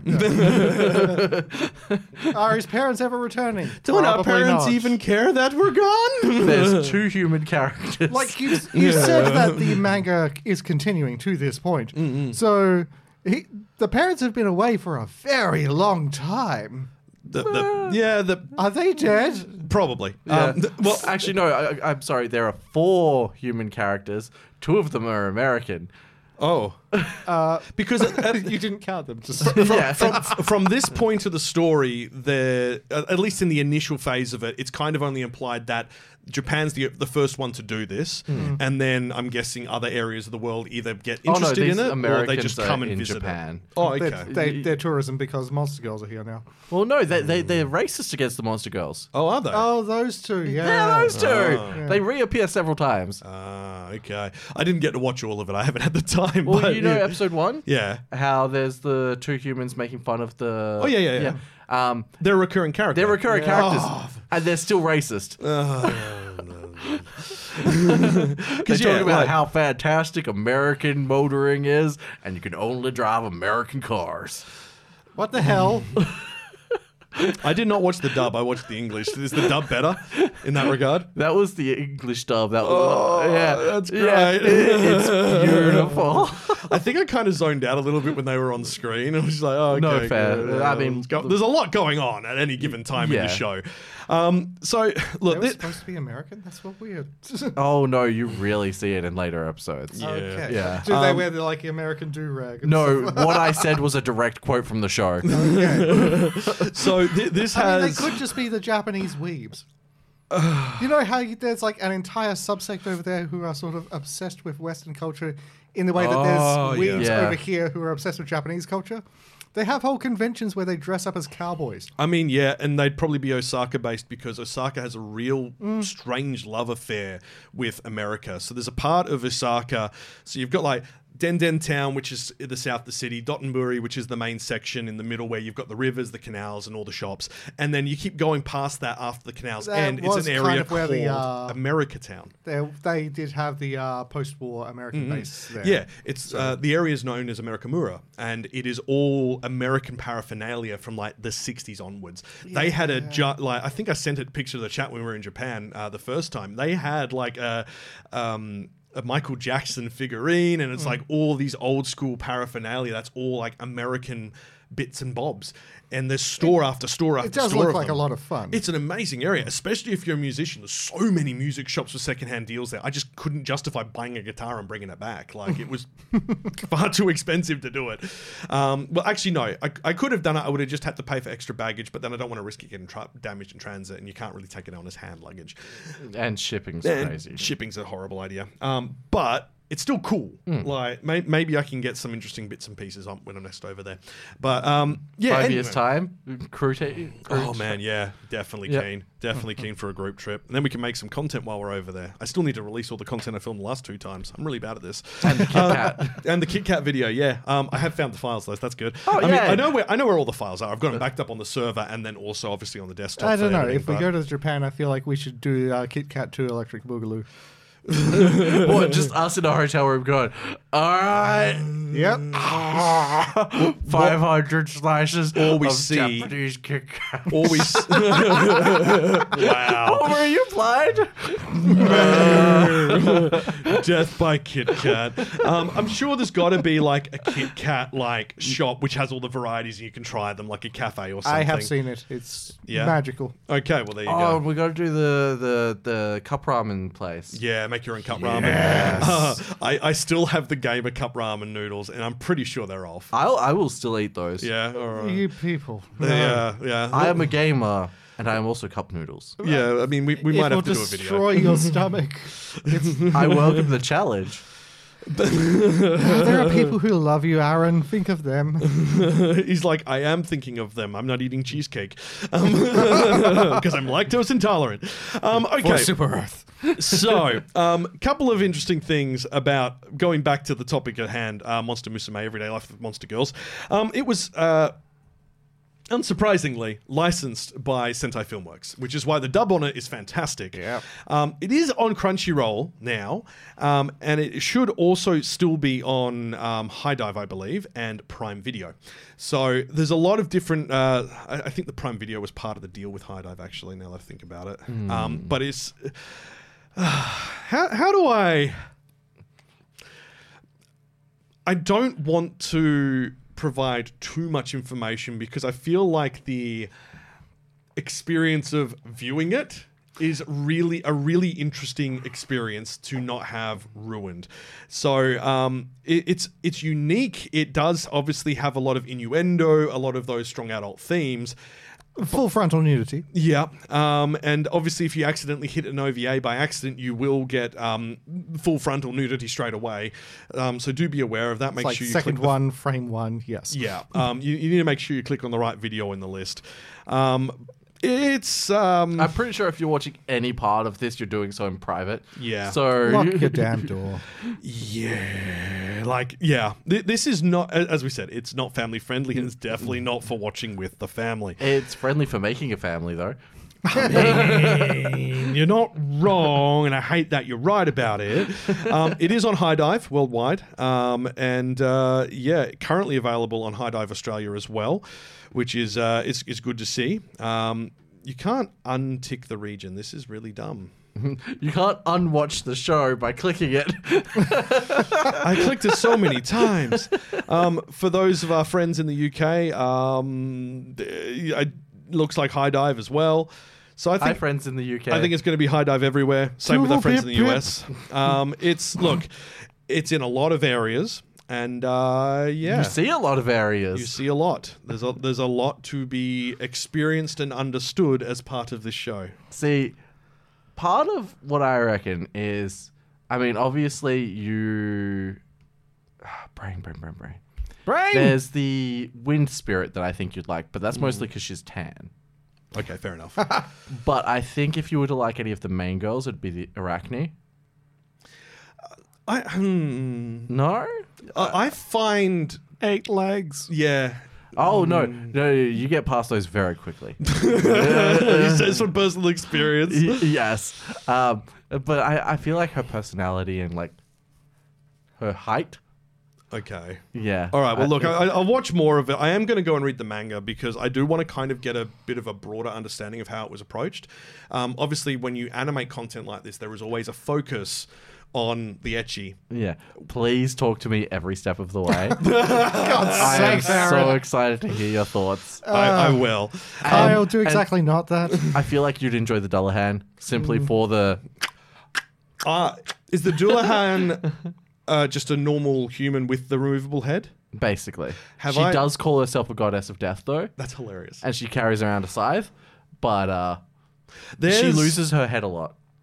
Are his parents ever returning? Don't our Probably parents not. even care that we're gone? There's two human characters. Like you, you said that the manga is continuing to this point. So he, the parents have been away for a very long time. The, the, yeah, the Are they dead? probably. Yeah. Um, th- well, well, actually, no. I, I'm sorry. There are four human characters. Two of them are American. oh, Uh, because at, at- you didn't count them. Just from, Yeah. from, from this point of the story, the uh, at least in the initial phase of it, it's kind of only implied that Japan's the the first one to do this, and then I'm guessing other areas of the world either get Oh, no, interested these in it or they Americans just are come and in visit Japan. it. Oh, They're, okay. they, they're tourism because Monster Girls are here now. Well, no, they, they, they're racist against the monster girls. Oh, are they? Oh, those two, yeah. Yeah, those two. Oh. They reappear several times. Ah, okay. I didn't get to watch all of it. I haven't had the time. well, but you know yeah. episode one? Yeah. How there's the two humans making fun of the... Oh, yeah, yeah, yeah. Um, They're a recurring character. they're recurring Yeah. characters. Oh. And they're still racist. They Because talk yeah, about like- how fantastic American motoring is, and you can only drive American cars. What the hell? I did not watch the dub. I watched the English. Is the dub better in that regard? That was the English dub. That was Oh, yeah, that's Yeah, great. it- it's beautiful. I think I kind of zoned out a little bit when they were on screen. I was just like, oh, okay, No fair. good. I mean, Let's go. There's a lot going on at any given time in Yeah. the show. Um, so, They look, were thi- supposed to be American? That's what weird. Oh no, you really see it in later episodes. Yeah. Okay. Yeah. Do they Um, wear the like American do-rag? and No, stuff? what I said was a direct quote from the show. so thi- this I mean, has. they could just be the Japanese weebs. You know how you- there's like an entire subsect over there who are sort of obsessed with Western culture in the way that Oh, there's yeah. weebs Yeah. over here who are obsessed with Japanese culture? They have whole conventions where they dress up as cowboys. I mean, yeah, and they'd probably be Osaka based because Osaka has a real strange love affair with America. So there's a part of Osaka. So you've got like Denden Town, which is in the south of the city, Dotonbori, which is the main section in the middle where you've got the rivers, the canals, and all the shops. And then you keep going past that after the canals That end. It's was an kind area of where called the, uh, America Town. They they did have the uh, post-war American base there. Mm-hmm. Yeah, it's uh, the area is known as Amerikamura, and it is all American paraphernalia from like the sixties onwards. They had a ju- like I think I sent a picture to the chat when we were in Japan uh, the first time. They had like a. Um, a Michael Jackson figurine, and it's like all these old school paraphernalia. That's all like American bits and bobs. And there's store after store after It does store look of like them. a lot of fun. It's an amazing area, especially if you're a musician. There's so many music shops with secondhand deals there. I just couldn't justify buying a guitar and bringing it back. Like, it was far too expensive to do it. Um, well, actually, no. I, I could have done it. I would have just had to pay for extra baggage, but then I don't want to risk it getting tra- damaged in transit, and you can't really take it on as hand luggage. And shipping's And crazy. shipping's a horrible idea. Um, but it's still cool. Hmm. Like may, maybe I can get some interesting bits and pieces on when I'm next over there. But um, yeah, Five anyway. years time, crew, ta- crew Oh man, yeah, definitely Yep. keen, definitely keen for a group trip, and then we can make some content while we're over there. I still need to release all the content I filmed the last two times. I'm really bad at this. And the Kit Um, Kat. and the Kit Kat video, yeah. Um, I have found the files though. So that's good. Oh, I mean, yeah. I know where I know where all the files are. I've got them backed up on the server, and then also obviously on the desktop. I don't for know. editing, If we but- go to Japan, I feel like we should do uh, Kit Kat two Electric Boogaloo. What, just us in a hotel room going, all right, Yep. five hundred slices All we of see- Japanese Kit Kat. always. Wow. What were you playing? Death by Kit Kat. Um, I'm sure there's got to be like a Kit Kat like shop which has all the varieties and you can try them, like a cafe or something. I have seen it. It's Yeah? magical. Okay, well there you Oh, go. we got to do the, the, the cup ramen place. Yeah, make your own cup ramen. Uh, I, I still have the Gamer cup ramen noodles, and I'm pretty sure they're off. I'll, I will still eat those. Yeah, all right. You people. Yeah, yeah. I am a gamer, and I am also cup noodles. Yeah, I mean, we, we might it have will to do a video. destroy your stomach. It's, I welcome the challenge. there are people who love you, Aaron. Think of them. He's like, I am thinking of them. I'm not eating cheesecake because I'm lactose intolerant. Um, okay, Super Earth. so a um, couple of interesting things about going back to the topic at hand, uh, Monster Musume, Everyday Life of Monster Girls. Um, it was... Uh, unsurprisingly, licensed by Sentai Filmworks, which is why the dub on it is fantastic. Yeah. Um, it is on Crunchyroll now, um, and it should also still be on um, High Dive, I believe, and Prime Video. So there's a lot of different... Uh, I, I think the Prime Video was part of the deal with High Dive, actually, now that I think about it. Um, but it's... Uh, how, how do I... I don't want to provide too much information because I feel like the experience of viewing it is really a really interesting experience to not have ruined. So um, it, it's it's unique. It does obviously have a lot of innuendo, a lot of those strong adult themes. Full frontal nudity. Yeah, um, and obviously if you accidentally hit an O V A by accident, you will get um, full frontal nudity straight away. Um, so do be aware of that. It's Make like sure you second click the- one, frame one. Yes. Yeah, um, you, you need to make sure you click on the right video in the list. Um, it's um, I'm pretty sure if you're watching any part of this, you're doing so in private. Yeah. So Lock your damn door. yeah, like yeah. Th- this is not, a- as we said, it's not family friendly, and it's definitely not for watching with the family. It's friendly for making a family, though. You're not wrong, and I hate that you're right about it. Um, it is on High Dive worldwide, um, and uh, yeah, currently available on High Dive Australia as well, which is uh, is, is good to see. Um, you can't untick the region. This is really dumb. You can't unwatch the show by clicking it. I clicked it so many times. Um, for those of our friends in the U K, um, it looks like High Dive as well. So I Hi, think friends in the U K. I think it's going to be High Dive everywhere. Same with our friends in the Pip, U pip. S. Um, it's look, it's in a lot of areas, and uh, yeah, You see a lot of areas. you see a lot. There's a there's a lot to be experienced and understood as part of this show. See, part of what I reckon is, I mean, obviously you... brain, brain, brain, brain. Brain! There's the wind spirit that I think you'd like, but that's mostly because she's tan. Okay, fair enough. But I think if you were to like any of the main girls, it'd be the Arachne. I hmm, No? I I find Eight legs. yeah. Oh, no. No, you get past those very quickly. He says from personal experience. Y- yes. Um, but I, I feel like her personality and, like, her height. Okay. Yeah. All right. Well, I- look, I, I'll watch more of it. I am going to go and read the manga because I do want to kind of get a bit of a broader understanding of how it was approached. Um, obviously, when you animate content like this, there is always a focus on the ecchi. Yeah. Please talk to me every step of the way. God's I am sake, Aaron. so excited to hear your thoughts. I, I will. I'll do and- exactly not that. I feel like you'd enjoy the Dullahan simply for the... Uh, is the Dullahan uh, just a normal human with the removable head? Basically. Have she I- does call herself a goddess of death, though. That's hilarious. And she carries around a scythe. But uh, There's, she loses her head a lot.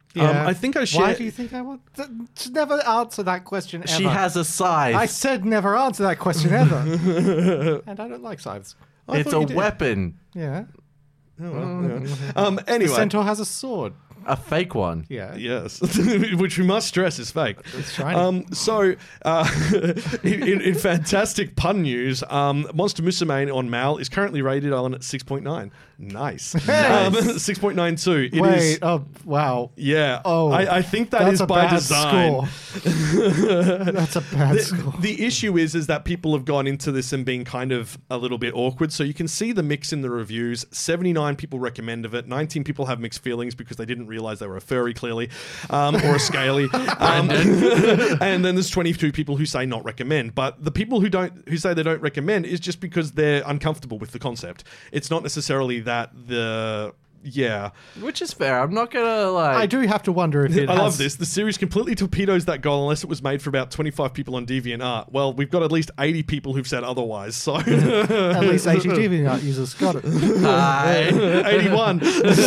Yeah. I think I Why share- do you think I want to, to never answer that question ever? She has a scythe. I said never answer that question ever. And I don't like scythes. I it's thought a you did. weapon. Yeah. Oh, well, yeah. Um, The anyway. centaur has a sword. A fake one. Yeah. Yes, which we must stress is fake. It's shiny. Um, so, uh, in, in, in fantastic pun news, um, Monster Musume on Mal is currently rated on six point nine. Nice. Um, six point nine two. It is. Wait, oh, wow. Yeah. Oh, I, I think that that's is a by bad design. score. That's a bad The, score. the issue is is that people have gone into this and been kind of a little bit awkward. So you can see the mix in the reviews. seventy-nine people recommend of it. nineteen people have mixed feelings because they didn't realize they were a furry, clearly, um, or a scaly. Um, and then there's twenty-two people who say not recommend. But the people who don't who say they don't recommend is just because they're uncomfortable with the concept. It's not necessarily that the yeah. Which is fair. I'm not gonna like. I do have to wonder if it I has... love this. The series completely torpedoes that goal unless it was made for about twenty-five people on DeviantArt. Well, we've got at least eighty people who've said otherwise, so... At least eighty DeviantArt users got it. eighty-one.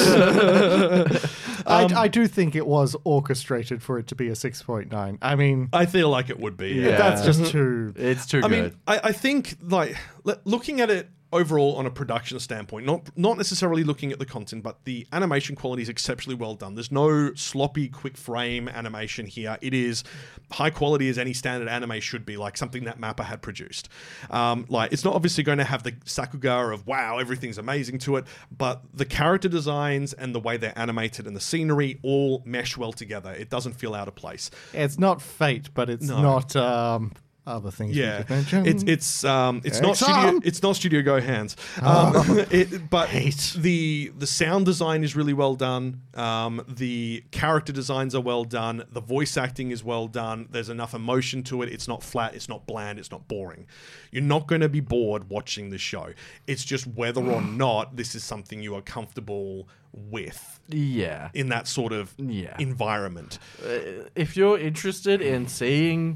I, I do think it was orchestrated for it to be a six point nine. I mean, I feel like it would be. Yeah. Yeah. that's just too... It's too I good. mean, I, I think, like, le- looking at it overall on a production standpoint, not not necessarily looking at the content, but the animation quality is exceptionally well done. There's no sloppy, quick frame animation here. It is high quality as any standard anime should be, like something that Mappa had produced. Um, like, it's not obviously going to have the Sakuga of, wow, everything's amazing to it, but the character designs and the way they're animated and the scenery all mesh well together. It doesn't feel out of place. It's not Fate, but it's No. not um, other things Yeah, we could mention. it's it's um it's not Exam. studio it's not Studio Go hands, um, it, but Hate. the the sound design is really well done. Um, the character designs are well done. The voice acting is well done. There's enough emotion to it. It's not flat. It's not bland. It's not boring. You're not going to be bored watching this show. It's just whether or not this is something you are comfortable with yeah. in that sort of Yeah. environment. Uh, if you're interested in seeing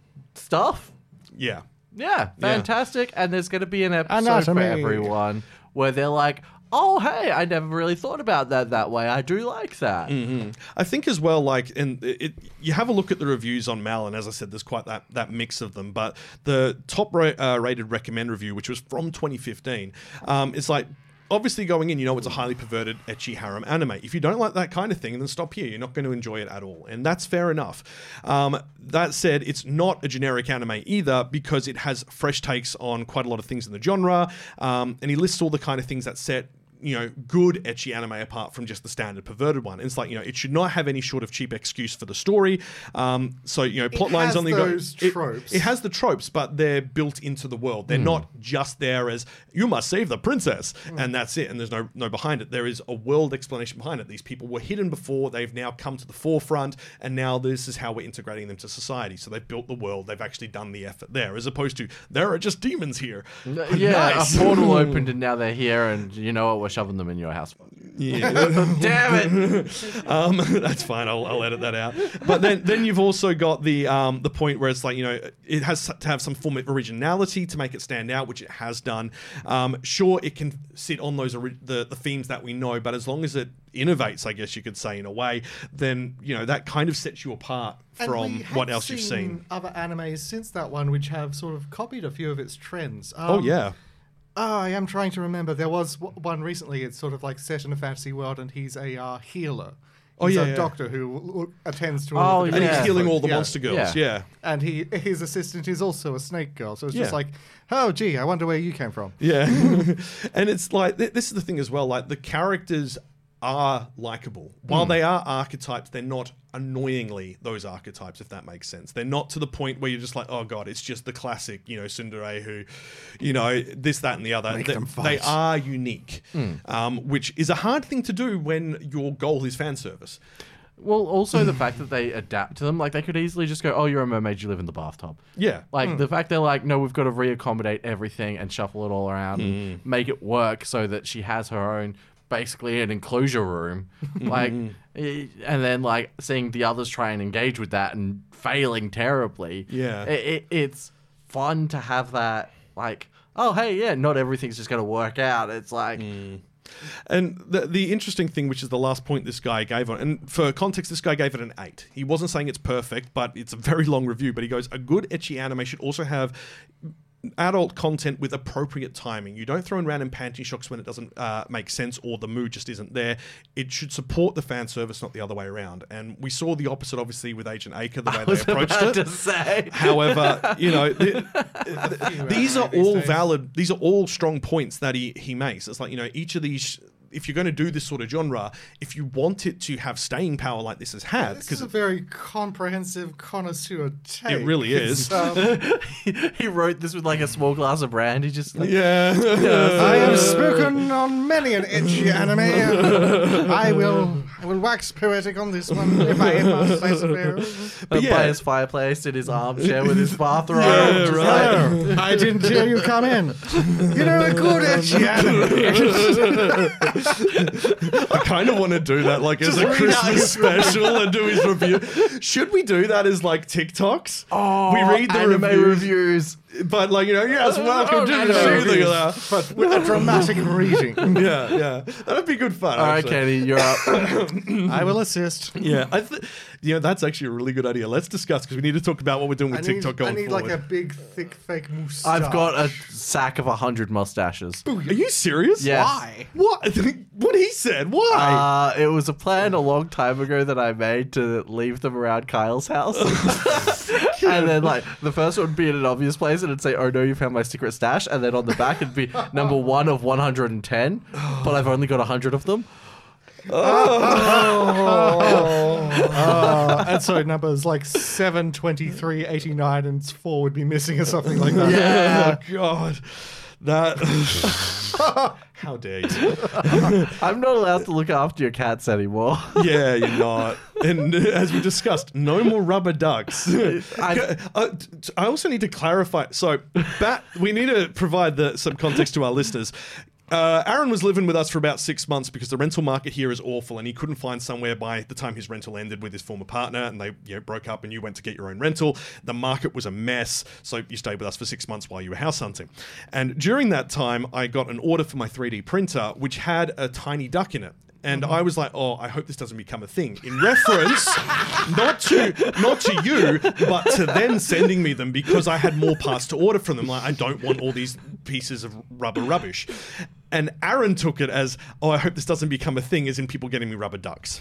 stuff, Yeah. yeah, fantastic. And there's going to be an episode Anatomy. for everyone where they're like, oh, hey, I never really thought about that that way. I do like that. Mm-hmm. I think as well, like, and it, it, you have a look at the reviews on Mal, and as I said, there's quite that, that mix of them. But the top ra- uh, rated recommend review, which was from twenty fifteen, um, it's like, obviously going in, you know it's a highly perverted, ecchi harem anime. If you don't like that kind of thing, then stop here. You're not going to enjoy it at all. And that's fair enough. Um, that said, it's not a generic anime either because it has fresh takes on quite a lot of things in the genre. Um, and he lists all the kind of things that set, you know, good ecchi anime apart from just the standard perverted one. And it's like, you know, it should not have any sort of cheap excuse for the story. Um, so, you know, plot lines has only those go... it- tropes. It, has the tropes, but they're built into the world. They're not just there as, you must save the princess, and that's it, and there's no no behind it. There is a world explanation behind it. These people were hidden before, they've now come to the forefront, and now this is how we're integrating them to society. So they've built the world, they've actually done the effort there, as opposed to, there are just demons here. Yeah, Nice. a portal opened and now they're here, and you know what? We're shoving them in your house. Yeah. Damn it! Um, that's fine. I'll, I'll edit that out. But then, then you've also got the um, the point where it's like, you know, it has to have some form of originality to make it stand out, which it has done. Um, sure, it can sit on those ori- the the themes that we know, but as long as it innovates, I guess you could say in a way, then you know that kind of sets you apart And from we have what else you've seen. Other animes since that one, which have sort of copied a few of its trends. Oh Um, yeah. Oh, I am trying to remember. There was w- one recently. It's sort of like set in a fantasy world, and he's a uh, healer. Oh, He's yeah, a yeah. doctor who w- w- attends to Oh, all of the And yeah. he's healing all the Yeah. monster girls. Yeah. Yeah. And he his assistant is also a snake girl. So it's just Yeah. like, oh, gee, I wonder where you came from. Yeah. And it's like, th- this is the thing as well, like the characters are likable. While they are archetypes, they're not annoyingly those archetypes, if that makes sense. They're not to the point where you're just like, oh god, it's just the classic, you know, tsundere who, you know, this, that, and the other. Make They, them they fight. are unique, um, which is a hard thing to do when your goal is fan service. Well, also the fact that they adapt to them, like they could easily just go, "Oh, you're a mermaid, you live in the bathtub." Yeah. Like the fact they're like, "No, we've got to reaccommodate everything and shuffle it all around and make it work so that she has her own." Basically an enclosure room, like, eh, and then like seeing the others try and engage with that and failing terribly. Yeah. it, it, it's fun to have that. Like, oh hey, yeah, not everything's just gonna work out. It's like, And the, the interesting thing, which is the last point this guy gave on, and for context, this guy gave it an eight. He wasn't saying it's perfect, but it's a very long review. But he goes, a good ecchi anime should also have adult content with appropriate timing. You don't throw in random panty shocks when it doesn't uh, make sense or the mood just isn't there. It should support the fan service, not the other way around. And we saw the opposite, obviously, with Agent Aker, the way they approached it. To say. However, you know, the, the, these are all valid. These are all strong points that he he makes. It's like, you know, each of these. If you're going to do this sort of genre, if you want it to have staying power like this has had, This because is a very comprehensive connoisseur take. it really is. Um, He wrote this with like a small glass of brandy, just like, Yeah. I have spoken on many an edgy anime. I will I will wax poetic on this one if I must, I suppose. but yeah. by his fireplace in his armchair with his bathrobe. Yeah, just right. like- I didn't hear you come in. You know, a good edgy anime. I kind of want to do that, like as a read out Christmas his special and do his review. Should we do that as like TikToks? Oh, we read the anime reviews, reviews. but like, you know, yes, welcome to anime the reviews. show. But with a dramatic reading. Yeah, yeah, that'd be good fun. All right, actually. Kenny, you're up. I will assist. Yeah, I th- you know, that's actually a really good idea. Let's discuss, because we need to talk about what we're doing with I need, TikTok going I need forward. like a big, thick, fake moustache. I've got a sack of a hundred mustaches. Are you serious? Yes. Why? What? What he said? Why? Uh, it was a plan a long time ago that I made to leave them around Kyle's house. And then, like, the first one would be in an obvious place, and it'd say, "Oh no, you found my secret stash." And then on the back, it'd be number one of one hundred ten, but I've only got one hundred of them. Uh, and so numbers like seven, twenty-three, eighty-nine, and four would be missing or something like that. Yeah. Oh, God. That. How dare you? I'm not allowed to look after your cats anymore. Yeah, you're not. And uh, as we discussed, no more rubber ducks. I- Uh, t- t- I also need to clarify. So, Bat, we need to provide the, some context to our listeners. Uh, Aaron was living with us for about six months because the rental market here is awful, and he couldn't find somewhere by the time his rental ended with his former partner, and they you know, broke up, and you went to get your own rental. The market was a mess, so you stayed with us for six months while you were house hunting. And during that time, I got an order for my three D printer, which had a tiny duck in it. And I was like, oh, I hope this doesn't become a thing. In reference, not to not to you, but to them sending me them because I had more parts to order from them. Like, I don't want all these pieces of rubber rubbish. And Aaron took it as, oh, I hope this doesn't become a thing, as in people getting me rubber ducks.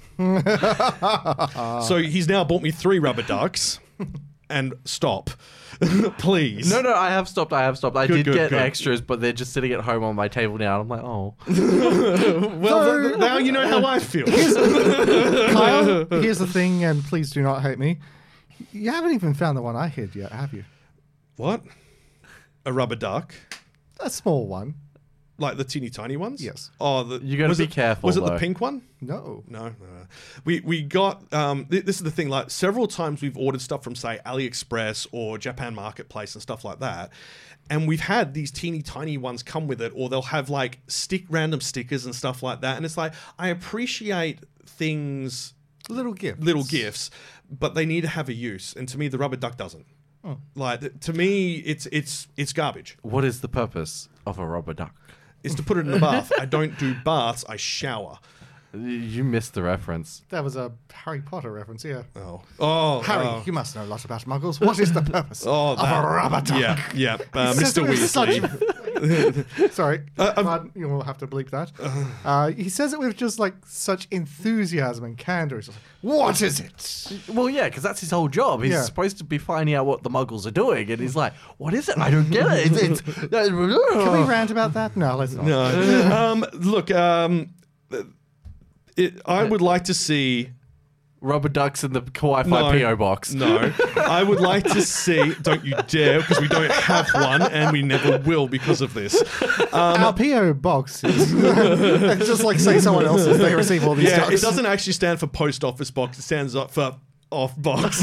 So he's now bought me three rubber ducks. And stop. Please. No, no, I have stopped. I have stopped. I Good, did good, get good. extras, but they're just sitting at home on my table now. I'm like, oh. Well, th- th- now you know how I feel. Kyle, here's the thing, and please do not hate me. You haven't even found the one I hid yet, have you? What? A rubber duck? A small one. Like the teeny tiny ones? Yes. Oh, the, You gotta was be it- careful, Was it though. the pink one? No. No, no, no. We we got um. Th- this is the thing. Like several times we've ordered stuff from say AliExpress or Japan Marketplace and stuff like that, and we've had these teeny tiny ones come with it, or they'll have like stick random stickers and stuff like that. And it's like, I appreciate things, Little gift. little gifts, but they need to have a use. And to me, the rubber duck doesn't. Like th- to me, it's it's it's garbage. What is the purpose of a rubber duck? Is to put it in a bath. I don't do baths. I shower. You missed the reference. That was a Harry Potter reference, yeah. Oh, oh, Harry, oh. you must know a lot about muggles. What is the purpose Oh, of that- a rubber duck? Yeah, yeah. Uh, He says Mister it with Weasley. such- Sorry, Uh, I'm- pardon, you'll have to bleep that. Uh, he says it with just like such enthusiasm and candor. He's like, what is it? Well, yeah, because that's his whole job. He's Yeah. supposed to be finding out what the muggles are doing, and he's like, "What is it? I don't get it." It's, it's, Can we rant about that? No, let's not. No. um, look, um, it, I would like to see. Rubber ducks in the Wi-Fi No, P O box. No, I would like to see. Don't you dare, because we don't have one, and we never will because of this. Um, Our P O box is just like say someone else's. They receive all these yeah, ducks. it doesn't actually stand for post office box. It stands up for off box.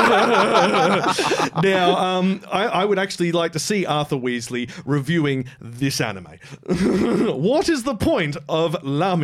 Now, um, I, I would actually like to see Arthur Weasley reviewing this anime. What is the point of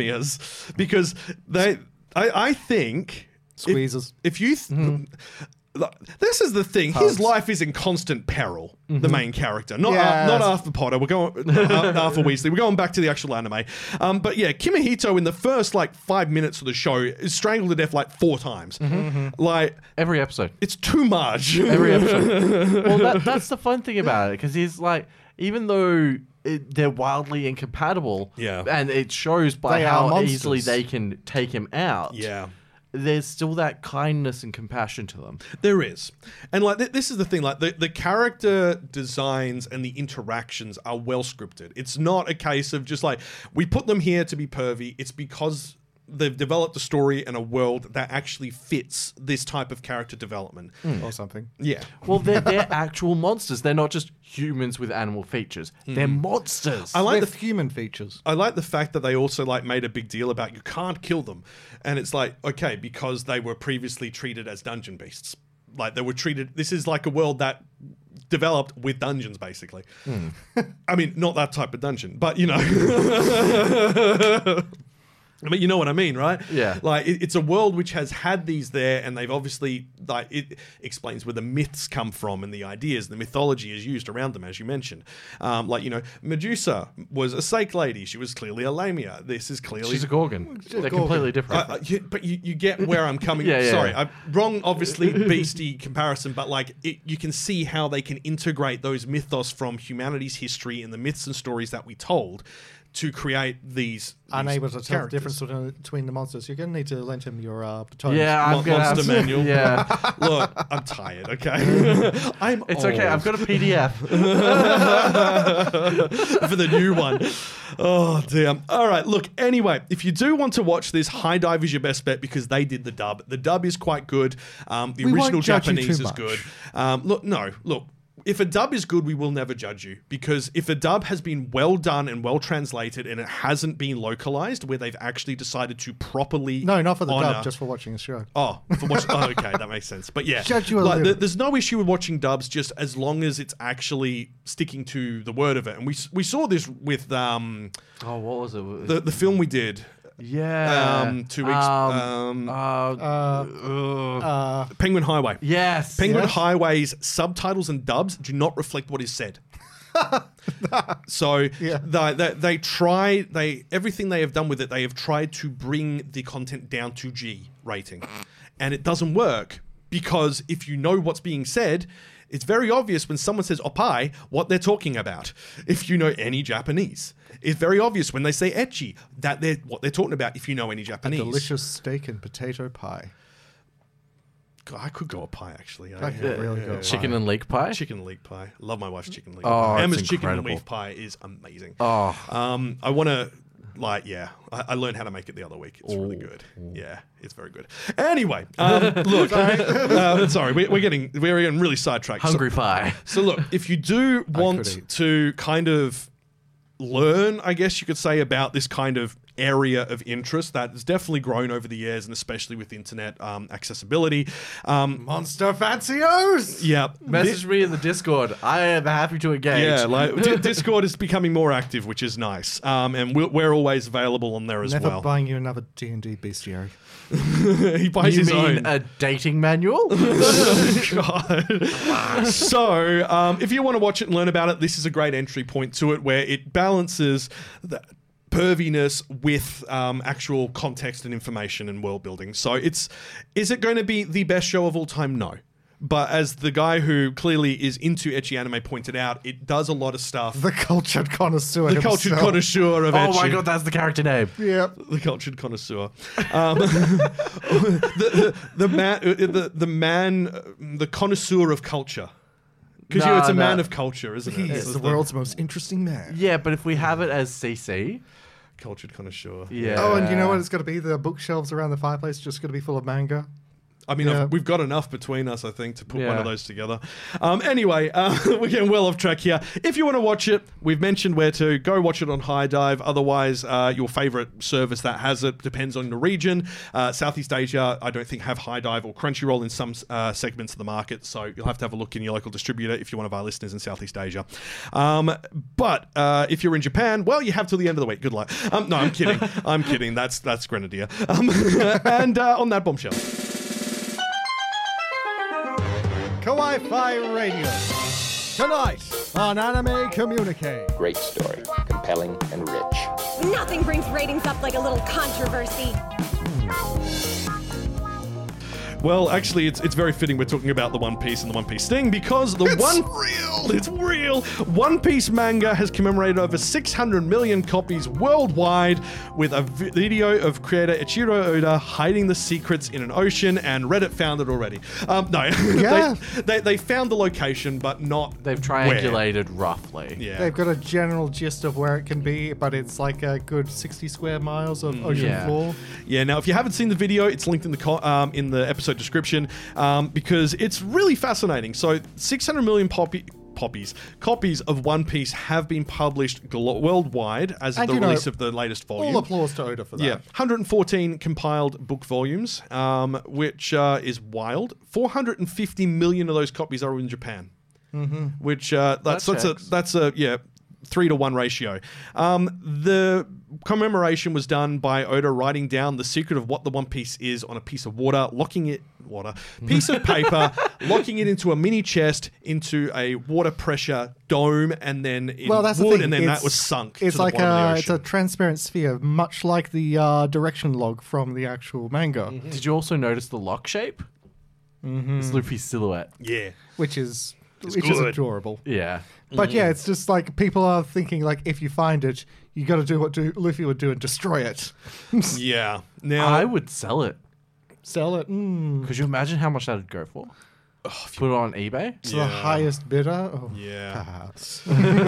Lamias? Because they, I, I think. Squeezes. If, if you. Th- this is the thing. His life is in constant peril. Mm-hmm. The main character, not Yes. uh, not Arthur Potter. We're going uh, Arthur Weasley. We're going back to the actual anime. Um, but yeah, Kimihito in the first like five minutes of the show is strangled to death like four times. Mm-hmm. Like Every episode. it's too much. Every episode. Well, that, that's the fun thing about it, because he's like, even though it, they're wildly incompatible, Yeah. and it shows by They are how monsters. easily they can take him out. Yeah. There's still that kindness and compassion to them. There is. And like th- this is the thing, like the, the character designs and the interactions are well scripted. It's not a case of just like we put them here to be pervy. It's because they've developed a story and a world that actually fits this type of character development. or something. Yeah. Well, they're, they're actual monsters. They're not just humans with animal features. They're monsters. I like With the human features. I like the fact that they also like made a big deal about you can't kill them. And it's like, okay, because they were previously treated as dungeon beasts. Like they were treated this is like a world that developed with dungeons basically. I mean, not that type of dungeon, but you know. I mean, you know what I mean, right? Yeah. Like, it, it's a world which has had these there, and they've obviously, like, it explains where the myths come from and the ideas, the mythology is used around them, as you mentioned. Um, like, you know, Medusa was a Sake lady. She was clearly a Lamia. This is clearly... She's a Gorgon. They're Gorgon. completely different. Uh, uh, you- but you, you get where I'm coming. Yeah, yeah, Sorry, yeah. I'm wrong. Obviously, beastie comparison, but like it, you can see how they can integrate those mythos from humanity's history and the myths and stories that we told to create these. Unable these to tell characters. the difference between- between the monsters. You're going to need to lend him your uh, tomes. yeah, I'm Mon- gonna Monster have to- Manual. Yeah. Look, I'm tired. Okay, I'm. It's okay. I've got a P D F. for the new one. Oh, damn. All right, look, anyway, if you do want to watch this, High Dive is your best bet because they did the dub. The dub is quite good. Um, the We won't original judge you too Japanese is much. good. Um, look, no, look. If a dub is good, we will never judge you because if a dub has been well done and well translated and it hasn't been localized where they've actually decided to properly No, not for the honor- dub, just for watching the show. Oh, for watch- oh, okay, that makes sense. But yeah, Judge you a like, little. th- there's no issue with watching dubs, just as long as it's actually sticking to the word of it. And we s- we saw this with um Oh, what was it? the the film we did yeah. um two weeks um, Um, uh, Uh, uh, uh, Penguin Highway. yes. Penguin Yes. Highway's subtitles and dubs do not reflect what is said. So Yeah. they, they they try they everything they have done with it, they have tried to bring the content down to G rating, and it doesn't work because if you know what's being said, it's very obvious when someone says opai what they're talking about. If you know any Japanese, it's very obvious when they say ecchi that they're what they're talking about. If you know any Japanese, delicious steak and potato pie. God, I could go a pie actually. I I, could really go Chicken pie. and leek pie. Chicken leek pie. Love my wife's chicken leek Oh, pie. it's Emma's chicken and incredible. leaf pie is amazing. Oh. Um, I want to, like, yeah, I, I learned how to make it the other week. It's really good. Yeah, it's very good. Anyway, um, look, uh, sorry, we, we're getting we're getting really sidetracked. So- Hungry pie. So, look, if you do want eat. to kind of learn, I guess you could say, about this kind of area of interest that has definitely grown over the years, and especially with internet um, accessibility. Um, Monster Fancios! yeah, Message me in the Discord. I am happy to engage. Yeah, like D- Discord is becoming more active, which is nice. Um, and we're, we're always available on there as Never well. buying you another D and D bestiary. He buys you his mean own. a dating manual? God. So, um, if you want to watch it and learn about it, this is a great entry point to it, where it balances the perviness with um, actual context and information and world building. So, it's is it going to be the best show of all time? No. But as the guy who clearly is into ecchi anime pointed out, it does a lot of stuff. The cultured connoisseur. The cultured himself. connoisseur of Oh ecchi. my god, that's the character name. Yep. The cultured connoisseur, um, the, the, the man, uh, the the man, uh, the connoisseur of culture, because you know, No, it's a no. man of culture, isn't it? He This is is the world's most interesting man. Yeah, but if we have it as C C, cultured connoisseur. yeah. Oh, and you know what? It's got to be the bookshelves around the fireplace just going to be full of manga. I mean, Yeah. I've, we've got enough between us, I think, to put one Yeah. of those together. Um, anyway, uh, we're getting well off track here. If you want to watch it, we've mentioned where to go watch it on High Dive. Otherwise, uh, your favorite service that has it depends on the region. Uh, Southeast Asia, I don't think have High Dive or Crunchyroll in some uh, segments of the market, so you'll have to have a look in your local distributor if you're one of our listeners in Southeast Asia. Um, but uh, if you're in Japan, well, you have till the end of the week. Good luck. Um, no, I'm kidding. I'm kidding. That's that's Grenadier. Um, and uh, on that bombshell. Sci-Fi Radio. Tonight on Anime Communique. Great story, compelling and rich. Nothing brings ratings up like a little controversy. Well, actually, it's it's very fitting we're talking about the One Piece and the One Piece Sting because the It's One real! It's real. One Piece manga has commemorated over six hundred million copies worldwide with a vi- video of creator Ichiro Oda hiding the secrets in an ocean, and Reddit found it already. Um, no, Yeah. they, they they found the location, but not They've where. triangulated roughly. Yeah. They've got a general gist of where it can be, but it's like a good sixty square miles of ocean Yeah. floor. Yeah, now if you haven't seen the video, it's linked in the co- um, in the episode description um, because it's really fascinating. So six hundred million poppy- poppies, copies of One Piece have been published glo- worldwide as of And the you know, release of the latest volume. All applause to Oda for that. Yeah, one hundred fourteen compiled book volumes, um, which uh, is wild. four hundred fifty million of those copies are in Japan, mm-hmm. which uh, that's That that's a checks. that's a yeah three to one ratio. Um, the commemoration was done by Oda writing down the secret of what the One Piece is on a piece of water, locking it water piece of paper, locking it into a mini chest into a water pressure dome, and then in Well, that's the wood, thing. and then It's- that was sunk. It's to like the bottom a of the it's a ocean. transparent sphere, much like the uh, direction log from the actual manga, Did you also notice the lock shape? Mm-hmm. It's Luffy's silhouette. yeah. which is which is good. adorable. Yeah. But yeah, it's just like people are thinking like if you find it, you got to do what do, Luffy would do and destroy it, Yeah. Now I would sell it. sell it. Mm. Could you imagine how much that would go for? Put it on eBay? To the highest bidder. Oh, Yeah. perhaps.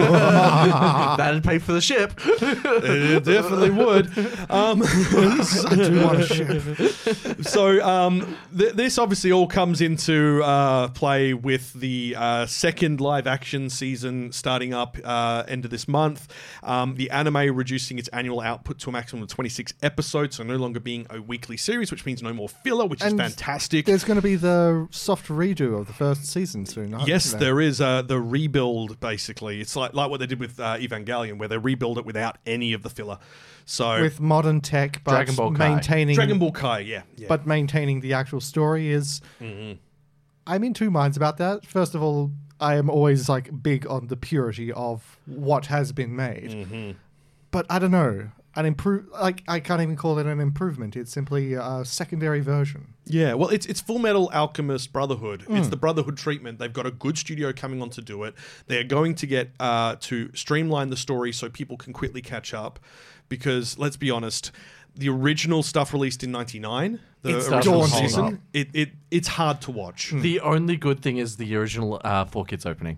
That'd pay for the ship. It definitely would. Um, I do want a ship. so um, th- this obviously all comes into uh, play with the uh, second live action season starting up uh, end of this month. Um, the anime reducing its annual output to a maximum of twenty-six episodes, so no longer being a weekly series, which means no more filler, which And is fantastic. There's going to be the soft redo of the first season soon. aren't Yes, there? there is uh, the rebuild. Basically, it's like like what they did with uh, Evangelion, where they rebuild it without any of the filler. So with modern tech, but Dragon Ball Kai. maintaining Dragon Ball Kai, yeah, yeah. but maintaining the actual story is. Mm-hmm. I'm in two minds about that. First of all, I am always like big on the purity of what has been made, Mm-hmm. but I don't know. An improve like I can't even call it an improvement. It's simply a secondary version. Yeah, well, it's it's Full Metal Alchemist Brotherhood. It's Mm. the Brotherhood treatment. They've got a good studio coming on to do it. They're going to get uh, to streamline the story so people can quickly catch up. Because let's be honest, the original stuff released in ninety-nine, the It's original daunting. season, it, it it's hard to watch. The only good thing is the original uh, Four Kids opening.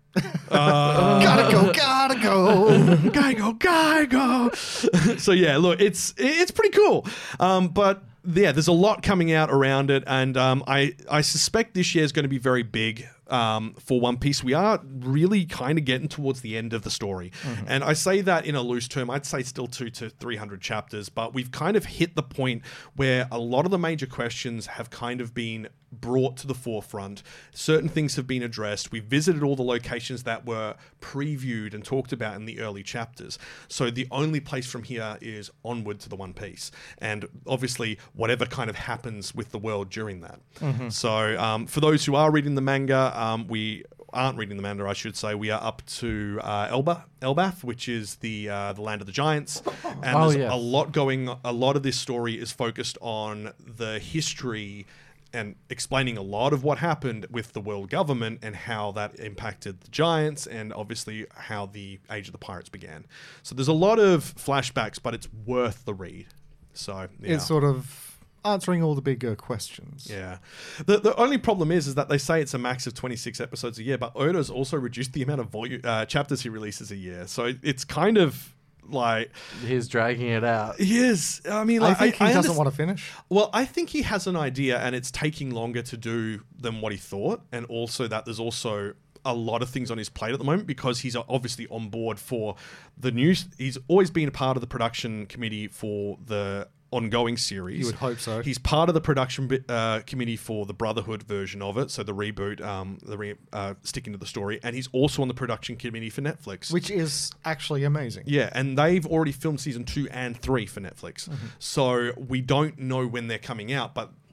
gotta go, gotta go. Guy go, guy go. So yeah, look, it's it's pretty cool. Um, but yeah, there's a lot coming out around it, and um, I I suspect this year is going to be very big. Um, for One Piece, we are really kind of getting towards the end of the story, and I say that in a loose term. I'd say still two to three hundred chapters, but we've kind of hit the point where a lot of the major questions have kind of been brought to the forefront. Certain things have been addressed. We've visited all the locations that were previewed and talked about in the early chapters. So the only place from here is onward to the One Piece, and obviously whatever kind of happens with the world during that. So um, for those who are reading the manga. Um, we aren't reading the manga, I should say. We are up to uh, Elba, Elbath, which is the uh, the land of the giants, and Oh, there's yes. a lot going. A lot of this story is focused on the history and explaining a lot of what happened with the world government and how that impacted the giants, and obviously how the Age of the Pirates began. So there's a lot of flashbacks, but it's worth the read. So yeah. It's sort of answering all the bigger questions. Yeah. The the only problem is is that they say it's a max of twenty-six episodes a year, but Oda's also reduced the amount of volume uh, chapters he releases a year. So it's kind of like He's dragging it out. yes, I mean I like think he I doesn't underst- want to finish. Well, I think he has an idea and it's taking longer to do than what he thought, and also that there's also a lot of things on his plate at the moment because he's obviously on board for the news. He's always been a part of the production committee for the ongoing series. You would hope so. He's part of the production bi- uh, committee for the Brotherhood version of it, so the reboot, um, the re- uh, sticking to the story, and he's also on the production committee for Netflix. Which is actually amazing. Yeah, and they've already filmed season two and three for Netflix. Mm-hmm. So we don't know when they're coming out, but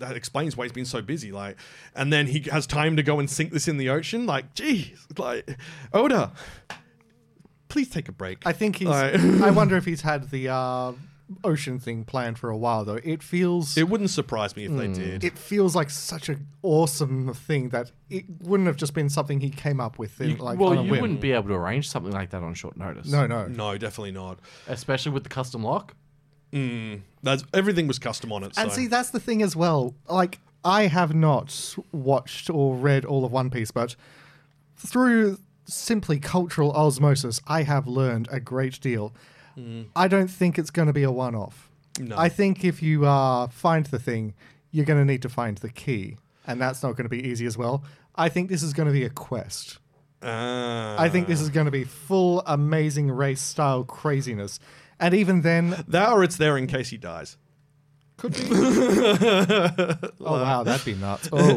that explains why he's been so busy. Like, and then he has time to go and sink this in the ocean. Like, geez, like Oda, please take a break. I think he's. Like- I wonder if he's had the uh, ocean thing planned for a while though. It feels. It wouldn't surprise me if they did. It feels like such an awesome thing that it wouldn't have just been something he came up with. In, like, well, on a you whim. wouldn't be able to arrange something like that on short notice. No, no. No, definitely not. Especially with the custom lock. Mm, that's everything was custom on it. And so. see, that's the thing as well. Like, I have not watched or read all of One Piece, but through simply cultural osmosis, I have learned a great deal. Mm. I don't think it's going to be a one-off. No. I think if you uh, find the thing, you're going to need to find the key, and that's not going to be easy as well. I think this is going to be a quest. Ah. I think this is going to be full Amazing Race-style craziness. And even then... That or it's there in case he dies. Could be. Oh, wow, that'd be nuts. Oh,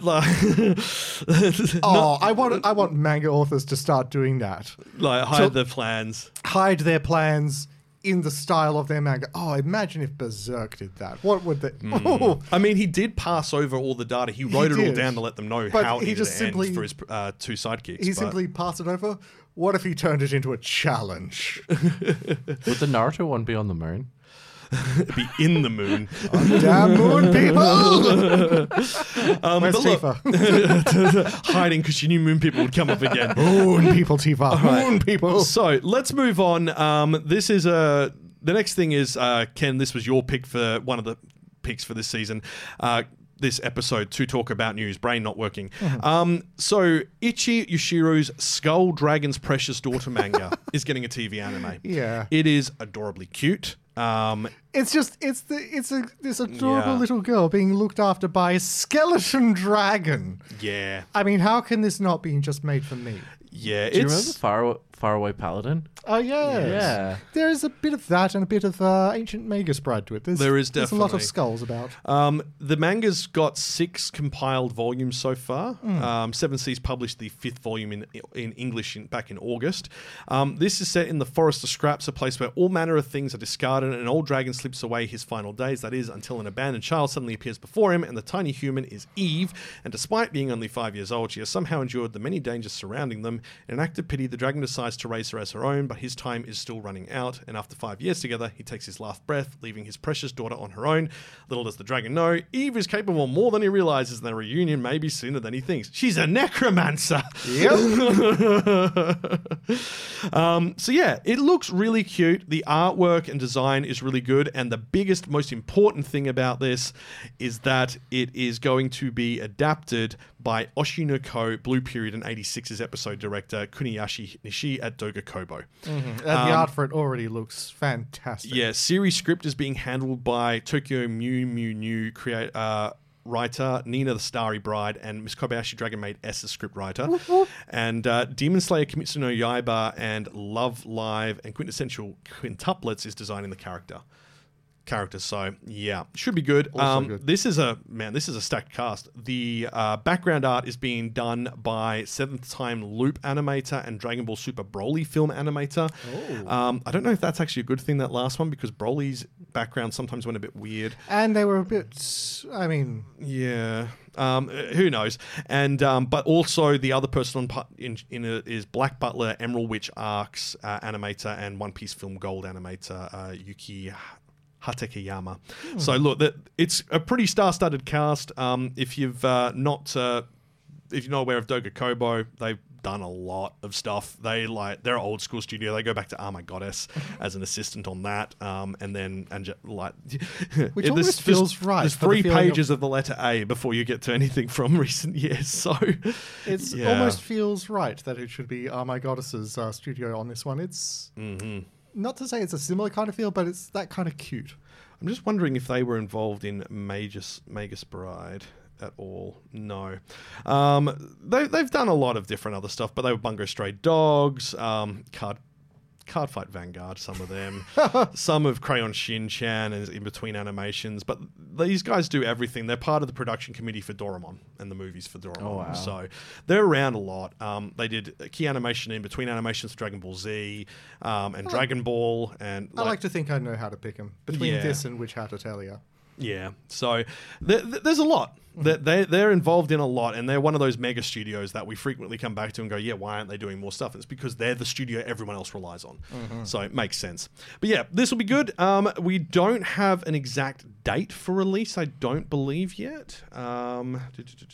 oh I want I want manga authors to start doing that. Like, hide So- the plans. Hide their plans in the style of their manga. Oh, imagine if Berserk did that. What would they... Oh, I mean, he did pass over all the data. He wrote it all did. down to let them know But how he it just just simply- end for his uh, two sidekicks. he but- simply passed it over. What if he turned it into a challenge? Would the Naruto one be on the moon? be in the moon. Damn moon people! Um, Where's but look, Tifa? hiding because she knew moon people would come up again. Moon people, Tifa. Moon people. So let's move on. Um, this is a. The next thing is uh, Ken. This was your pick for one of the picks for this season. Uh, this episode to talk about news. Brain not working. Mm-hmm. Um, so Ichi Yoshiro's Skull Dragon's Precious Daughter manga is getting a T V anime. Yeah. It is adorably cute. Um, It's just it's the it's a this adorable Yeah. little girl being looked after by a skeleton dragon. yeah, I mean, how can this not be just made for me? yeah. Do you it's remember Far, Faraway Paladin? Oh yeah, Yeah. There is a bit of that and a bit of uh, ancient Magus pride to it. There's, There is there's a lot of definitely. skulls about. Um, the manga's got six compiled volumes so far. Hmm. Um, Seven Seas published the fifth volume in in English in, back in August. Um, this is set in the Forest of Scraps, a place where all manner of things are discarded, and an old dragon slips away his final days. That is, until an abandoned child suddenly appears before him, and the tiny human is Eve. And despite being only five years old, she has somehow endured the many dangers surrounding them. In an act of pity, the dragon decides to raise her as her own, but his time is still running out. And after five years together, he takes his last breath, leaving his precious daughter on her own. Little does the dragon know, Eve is capable more than he realizes, and their reunion may be sooner than he thinks. She's a necromancer. Yep. Um, so yeah, it looks really cute. The artwork and design is really good, and the biggest, most important thing about this is that it is going to be adapted by Oshinoko Blue Period and eighty-six's episode director Kuniyashi Nishi at Doga Kobo. And the art for it already looks fantastic. Yeah, series script is being handled by Tokyo Mew Mew New create uh, writer Nina the Starry Bride and Miss Kobayashi Dragon Maid S, the script writer. And uh, Demon Slayer Kimetsu no Yaiba and Love Live and Quintessential Quintuplets is designing the character. Characters, so yeah, should be good. Also Um, good. This is a man. This is a stacked cast. The uh, background art is being done by seventh time Loop animator and Dragon Ball Super Broly film animator. Oh. Um, I don't know if that's actually a good thing, that last one, because Broly's background sometimes went a bit weird. And they were a bit. I mean, Yeah. Um, who knows? And um, but also the other person on pu- in, in it is Black Butler, Emerald Witch Arcs uh, animator, and One Piece Film Gold animator uh, Yuki Hatakeyama. Hmm. So look, that it's a pretty star-studded cast. Um, if you've uh, not, uh, if you're not aware of Doga Kobo, they've done a lot of stuff. They like they're an old school studio. They go back to Ah My Goddess as an assistant on that, um, and then and ju- like Which there's- almost there's- feels right There's for the three feeling of- pages of the letter A before you get to anything from recent years. So it yeah. almost feels right that it should be Oh My Goddess's uh, studio on this one. It's Mhm. not to say it's a similar kind of feel, but it's that kind of cute. I'm just wondering if they were involved in Magus Magus Bride at all. No. Um, they, they've done a lot of different other stuff, but they were Bungo Stray Dogs, um, Card Card Fight Vanguard, some of them, some of Crayon Shin-Chan and in between animations, but these guys do everything. They're part of the production committee for Doraemon and the movies for Doraemon. Oh, wow. So they're around a lot. Um, they did key animation in between animations for Dragon Ball Z um, and Dragon Ball. And I like to think I know how to pick them between Yeah. this and Which How to Tell Ya. Yeah. So th- th- there's a lot. They they they're involved in a lot, and they're one of those mega studios that we frequently come back to and go, yeah, why aren't they doing more stuff? And it's because they're the studio everyone else relies on. Mm-hmm. So it makes sense. But yeah, this will be good. Um, we don't have an exact date for release, I don't believe yet. Um,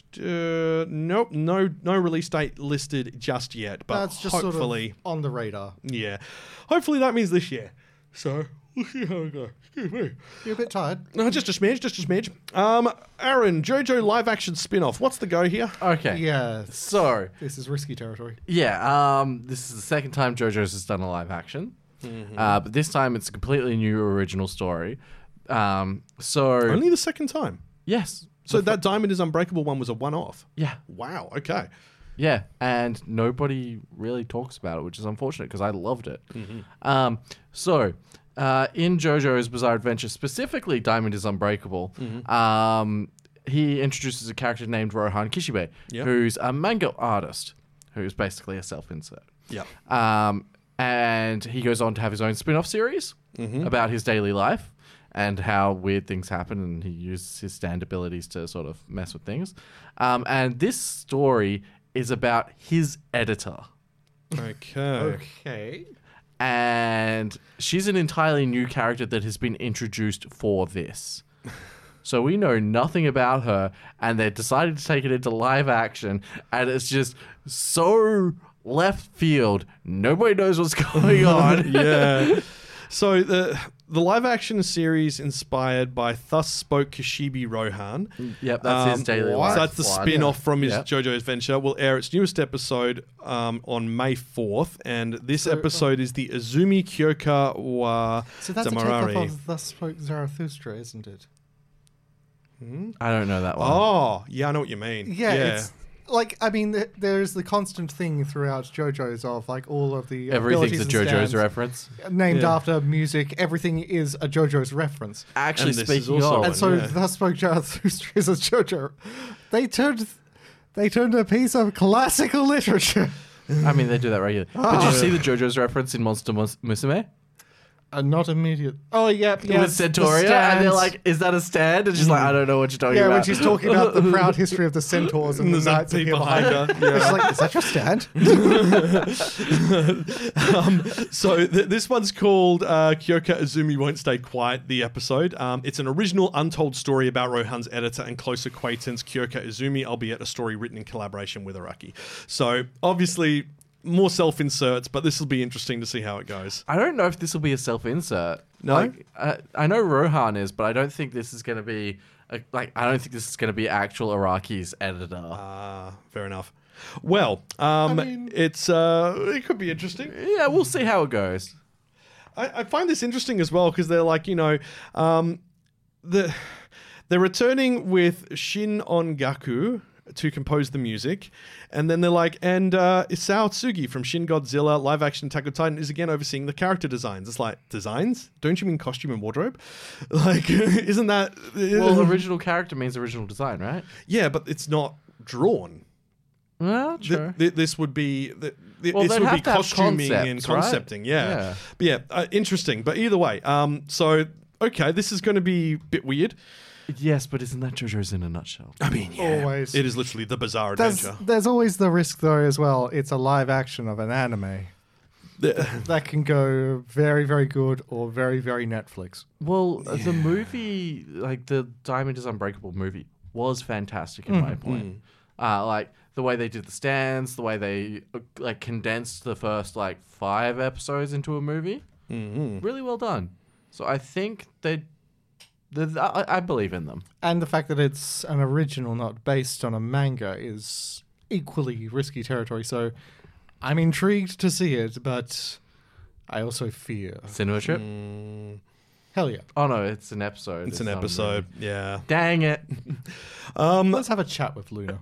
nope, no no release date listed just yet. But That's just hopefully, sort of on the radar. yeah, hopefully that means this year. So we'll see how it goes. Excuse me. You're a bit tired. No, just a smidge, just a smidge. Um, Aaron, JoJo live action spin off. What's the go here? Okay. Yeah. So, This is risky territory. yeah, um, this is the second time JoJo's has done a live action. Mm-hmm. Uh, but this time it's a completely new original story. Um, so, Only the second time. yes. So that Diamond is Unbreakable one was a one-off. Yeah. Wow. Okay. Yeah, and nobody really talks about it, which is unfortunate because I loved it. Um, so, uh, in JoJo's Bizarre Adventure, specifically Diamond is Unbreakable, um, he introduces a character named Rohan Kishibe, Yep. who's a manga artist, who's basically a self-insert. Yeah. Um, and he goes on to have his own spin-off series about his daily life and how weird things happen, and he uses his stand abilities to sort of mess with things. Um, and this story is about his editor. Okay. Okay. And she's an entirely new character that has been introduced for this. So we know nothing about her, and they decided to take it into live action, and it's just so left field. Nobody knows what's going on. Yeah. So the the live action series inspired by Thus Spoke Kishibe Rohan. Yep, that's his Um, daily So life. that's the one. spin off from his Yep. JoJo Adventure. Will air its newest episode um, on May fourth, and this episode is the Azumi Kyoka wa So that's a Zamarari. takeoff of Thus Spoke Zarathustra, isn't it? I don't know that one. Oh, yeah, I know what you mean. Yeah, it's like, I mean, th- there's the constant thing throughout JoJo's of like all of the Everything's a abilities and JoJo's stands reference. named Yeah. after music. Everything is a JoJo's reference. Actually, And this is speaking also of, one. And so yeah. Thus Spoke Zarathustra is a JoJo. They turned, they turned a piece of classical literature. I mean, they do that regularly. But did you see the JoJo's reference in Monster Mus- Musume? Uh, not immediate. Oh, yeah, yeah. With Centauria, and they're like, "Is that a stand?" And she's like, "I don't know what you're talking yeah, about." when she's talking about the proud history of the centaurs and the There's that knights of people Himalaya. behind her. It's like, is that your stand? um, so th- this one's called uh, Kyoka Azumi Won't Stay Quiet, the episode. Um, it's an original untold story about Rohan's editor and close acquaintance Kyoka Azumi, albeit a story written in collaboration with Araki. So obviously more self-inserts, but this will be interesting to see how it goes. I don't know if this will be a self-insert. No? Like, uh, I know Rohan is, but I don't think this is going to be a, like. I don't think this is going to be actual Araki's editor. Ah, fair enough. Well, um, mean- it's uh, it could be interesting. yeah, we'll see how it goes. I, I find this interesting as well because they're like, you know, um, the they're returning with Shin Ongaku to compose the music, and then they're like, and uh, Isao Tsugi from Shin Godzilla live action Attack on Titan is again overseeing the character designs. It's like, designs? Don't you mean costume and wardrobe? Like, isn't that Well, original character means original design, right? yeah, but it's not drawn. Well, Th- true. th- this would be th- th- Well, this they'd would be have to have costuming and concepts, right? concepting, yeah. Yeah. But yeah, uh, interesting. But either way, um, so okay, this is going to be a bit weird. Yes, but isn't that JoJo's in a nutshell? I mean, yeah, Always. it is literally the bizarre There's, adventure. there's always the risk, though, as well. It's a live action of an anime. The- That can go very, very good or very, very Netflix. Well, the movie, like the Diamond is Unbreakable movie, was fantastic in my point. Uh, like the way they did the stands, the way they uh, like condensed the first like five episodes into a movie, Mhm. really well done. So I think they, they I, I believe in them. And the fact that it's an original, not based on a manga, is equally risky territory. So I'm intrigued to see it, but I also fear. Cinema trip? Hell yeah. Oh no, it's an episode. It's an not a episode, movie. yeah. Dang it! Let's have a chat with Luna.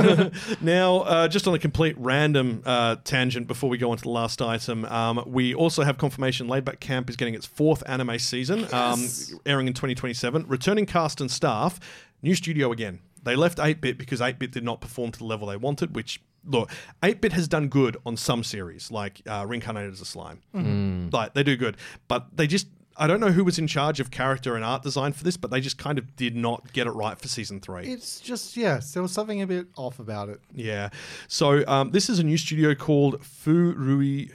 Now, uh, just on a complete random uh, tangent before we go on to the last item, um, we also have confirmation Laidback Camp is getting its fourth anime season, um, airing in twenty twenty-seven. Returning cast and staff, new studio again. They left eight bit because eight bit did not perform to the level they wanted, which, look, eight bit has done good on some series, like uh, Reincarnated as a Slime. Like, they do good. But they just I don't know who was in charge of character and art design for this, but they just kind of did not get it right for season three. It's just, yes, there was something a bit off about it. Yeah. So um, this is a new studio called Furui...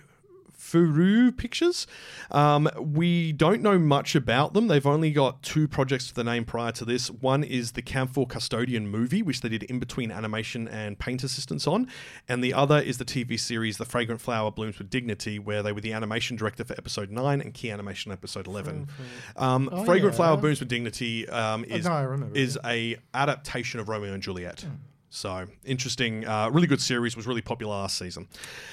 Furu Pictures. Um, we don't know much about them. They've only got two projects with the name prior to this. One is the Camphor Custodian movie, which they did in between animation and paint assistance on. And the other is the T V series The Fragrant Flower Blooms with Dignity, where they were the animation director for episode nine and key animation episode eleven. Um, Oh, Fragrant yeah. Flower Blooms with Dignity um, is, no, I remember, is a adaptation of Romeo and Juliet. So interesting, uh, really good series, was really popular last season.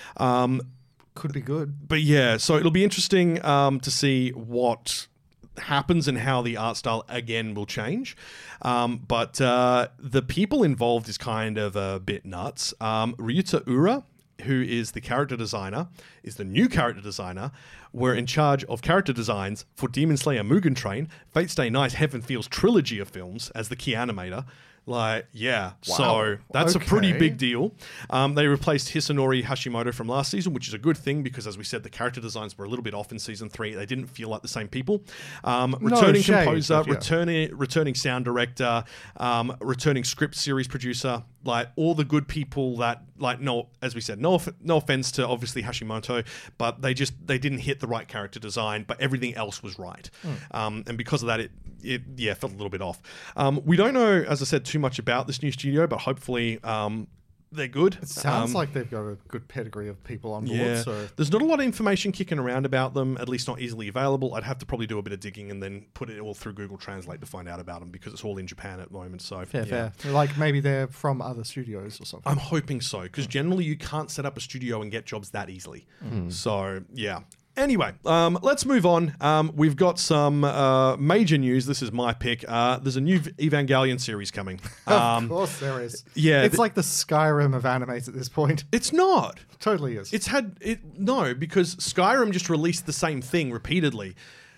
Um, Could be good. But yeah, so it'll be interesting um, to see what happens and how the art style again will change. Um, but uh, the people involved is kind of a bit nuts. Um, Ryuta Ura, who is the character designer, is the new character designer. We're in charge of character designs for Demon Slayer Mugen Train, Fate Stay Night, Heaven Feels trilogy of films as the key animator. Like, yeah. Wow. So that's a pretty Okay. big deal. Um, they replaced Hisanori Hashimoto from last season, which is a good thing because, as we said, the character designs were a little bit off in season three. They didn't feel like the same people. Um, No returning shade, composer, but yeah. returning returning sound director, um, returning script series producer, like all the good people that, like, no, as we said, no, off- no offense to obviously Hashimoto, but they just they didn't hit the right character design, but everything else was right. Hmm. Um, and because of that, it it yeah felt a little bit off. Um, we don't know, as I said, too much about this new studio, but hopefully um, they're good. It sounds Um, like they've got a good pedigree of people on board. yeah, So there's not a lot of information kicking around about them, at least not easily available. I'd have to probably do a bit of digging and then put it all through Google Translate to find out about them because it's all in Japan at the moment. So fair, yeah. fair. Like maybe they're from other studios or something. I'm hoping so, because generally you can't set up a studio and get jobs that easily. So, yeah. Anyway, um, let's move on. Um, we've got some uh, major news. This is my pick. Uh, there's a new Evangelion series coming. Um, of course there is. yeah, It's th- like the Skyrim of animes at this point. it's not. Totally is. It's had it no because Skyrim just released the same thing repeatedly.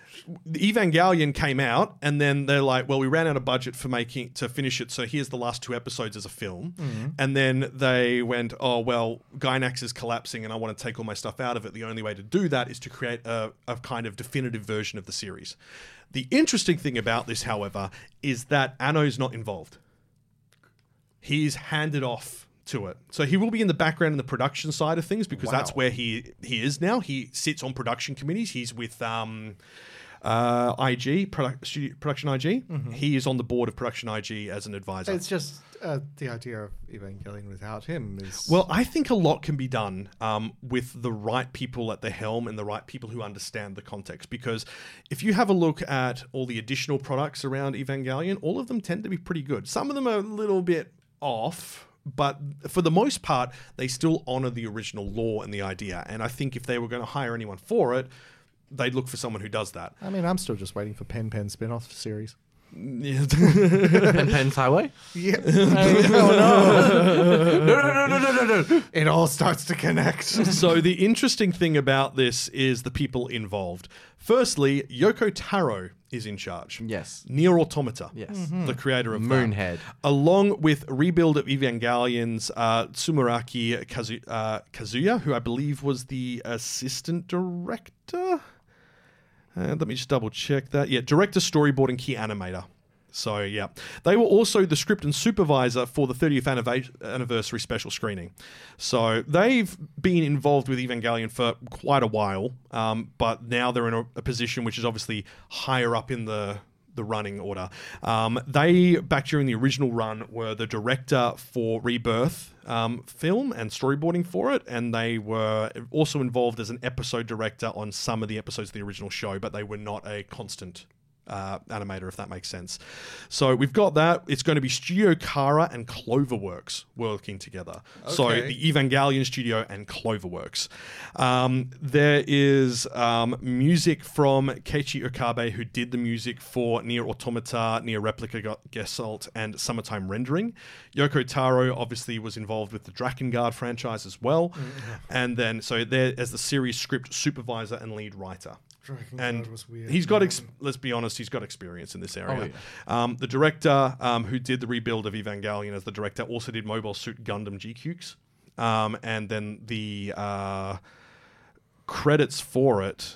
The Evangelion came out, and then they're like, "Well, we ran out of budget for making to finish it, so here's the last two episodes as a film." And then they went, "Oh well, Gainax is collapsing, and I want to take all my stuff out of it. The only way to do that is to create a, a kind of definitive version of the series." The interesting thing about this, however, is that Anno's not involved. He's handed off to it. So he will be in the background in the production side of things because that's Wow. where he he is now. He sits on production committees. He's with um, uh, I G, Produ- Studio, Production I G. He is on the board of Production I G as an advisor. It's just uh, the idea of Evangelion without him is Well, I think a lot can be done um, with the right people at the helm and the right people who understand the context. Because if you have a look at all the additional products around Evangelion, all of them tend to be pretty good. Some of them are a little bit off, but for the most part, they still honor the original lore and the idea. And I think if they were going to hire anyone for it, they'd look for someone who does that. I mean, I'm still just waiting for Pen Pen spin-off series. Yeah. Pen Pen's Highway? Yeah. oh, no. No, no, no, no, no, no, no. It all starts to connect. So the interesting thing about this is the people involved. Firstly, Yoko Taro is in charge. Yes. Nier Automata. Yes. The creator of Moonhead. that. Along with Rebuild of Evangelion's uh, Tsumuraki Kazu- uh, Kazuya, who I believe was the assistant director. Uh, let me just double check that. Yeah, director, storyboard, and key animator. So, yeah. They were also the script and supervisor for the thirtieth anniv- anniversary special screening. So, they've been involved with Evangelion for quite a while, um, but now they're in a, a position which is obviously higher up in the the running order. Um, they, back during the original run, were the director for Rebirth um, film and storyboarding for it, and they were also involved as an episode director on some of the episodes of the original show, but they were not a constant uh, animator, if that makes sense. So we've got that. It's going to be Studio Kara and Cloverworks working together. So Okay. the Evangelion studio and Cloverworks. Um, there is um, music from Keiichi Okabe, who did the music for Nier Automata, Nier Replica Gesalt, and Summertime Rendering. Yoko Taro obviously was involved with the Drakengard franchise as well. And then, so there as the series script supervisor and lead writer. Drakengard And was weird. he's got, ex- let's be honest, he's got experience in this area. Oh, um, the director um, who did the rebuild of Evangelion as the director also did Mobile Suit Gundam G Q. Um, and then the uh, credits for it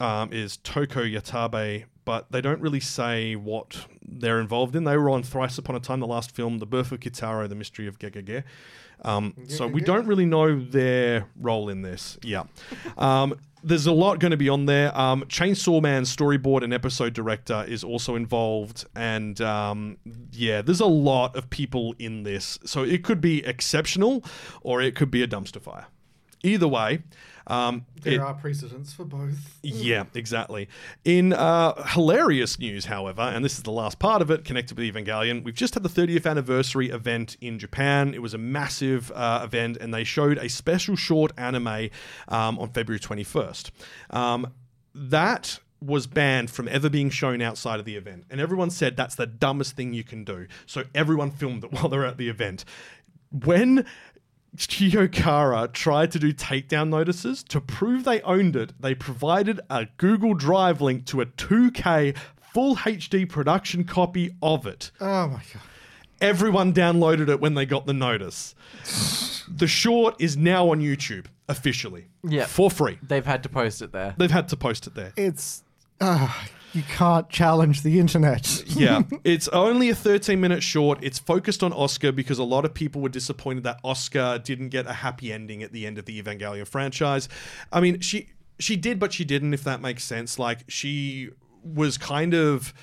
um, is Toko Yatabe, but they don't really say what they're involved in. They were on Thrice Upon a Time, the last film, The Birth of Kitaro, The Mystery of Gegege. Um, so we don't really know their role in this. Yeah. Um, there's a lot going to be on there. Um, Chainsaw Man's storyboard and episode director is also involved. And um, yeah, there's a lot of people in this. So it could be exceptional or it could be a dumpster fire. Either way, um, there it, are precedents for both. Yeah, exactly. In uh, hilarious news, however, and this is the last part of it, connected with Evangelion, we've just had the thirtieth anniversary event in Japan. It was a massive uh, event, and they showed a special short anime um, on February twenty-first. Um, that was banned from ever being shown outside of the event, and everyone said that's the dumbest thing you can do. So everyone filmed it while they're at the event. When Chiyokara tried to do takedown notices to prove they owned it, they provided a Google Drive link to a two K full H D production copy of it. Oh my god. Everyone downloaded it when they got the notice. The short is now on YouTube officially. Yeah. For free. They've had to post it there. They've had to post it there. It's uh, you can't challenge the internet. Yeah, it's only a thirteen minute short. It's focused on Asuka because a lot of people were disappointed that Asuka didn't get a happy ending at the end of the Evangelion franchise. I mean, she she did, but she didn't, if that makes sense. Like, she was kind of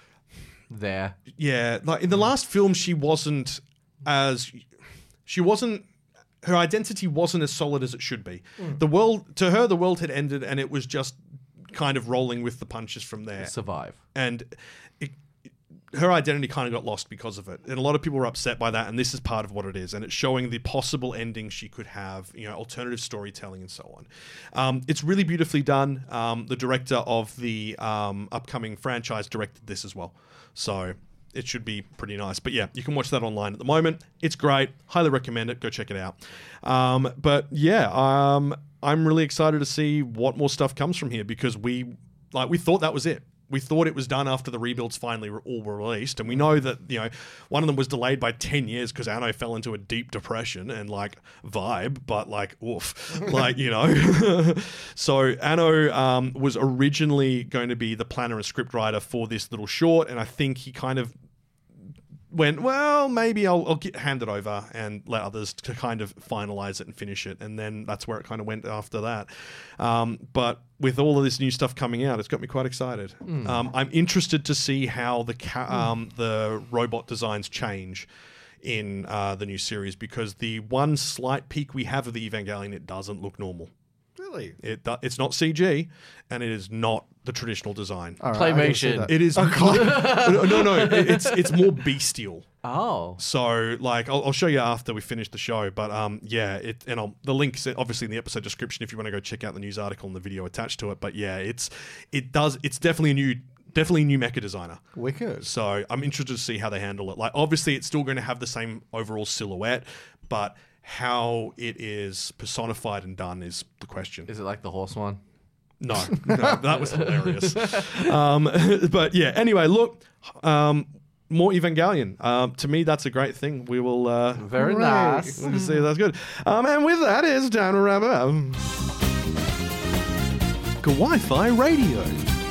there. Yeah, like in the last film, she wasn't as she wasn't. Her identity wasn't as solid as it should be. Mm. The world, to her, the world had ended, and it was just kind of rolling with the punches from there. Survive. And it, her identity kind of got lost because of it. And a lot of people were upset by that, and this is part of what it is. And it's showing the possible ending she could have, you know, alternative storytelling and so on. Um, it's really beautifully done. Um, the director of the um, upcoming franchise directed this as well. So it should be pretty nice. But yeah, you can watch that online at the moment. It's great. Highly recommend it. Go check it out. Um, but yeah, um, I'm really excited to see what more stuff comes from here because we like we thought that was it. We thought it was done after the rebuilds finally were all were released, and we know that, you know, one of them was delayed by ten years because Anno fell into a deep depression and like vibe, but like oof, like, you know. So Anno um, was originally going to be the planner and scriptwriter for this little short, and I think he kind of went, well, maybe I'll, I'll get, hand it over and let others to kind of finalize it and finish it. And then that's where it kind of went after that. Um, but with all of this new stuff coming out, it's got me quite excited. Mm. Um, I'm interested to see how the ca- um, the robot designs change in uh, the new series, because the one slight peek we have of the Evangelion, it doesn't look normal. Really? It It's not C G, and it is not the traditional design. All right, Claymation. It is. no, no, it, it's it's more bestial. Oh. So, like, I'll, I'll show you after we finish the show. But um, yeah, it and I'll, the link's obviously in the episode description if you want to go check out the news article and the video attached to it. But yeah, it's it does it's definitely a new. Definitely a new mecha designer. Wicked. So I'm interested to see how they handle it. Like, obviously, it's still going to have the same overall silhouette, but how it is personified and done is the question. Is it like the horse one? No, no, that was hilarious. Um, but yeah, anyway, look, um, more Evangelion. Um, to me, that's a great thing. We will. Uh, Very Hooray. nice. We'll see, that's good. Um, and with that, it's time to wrap it up. Kawaii-Fi Radio.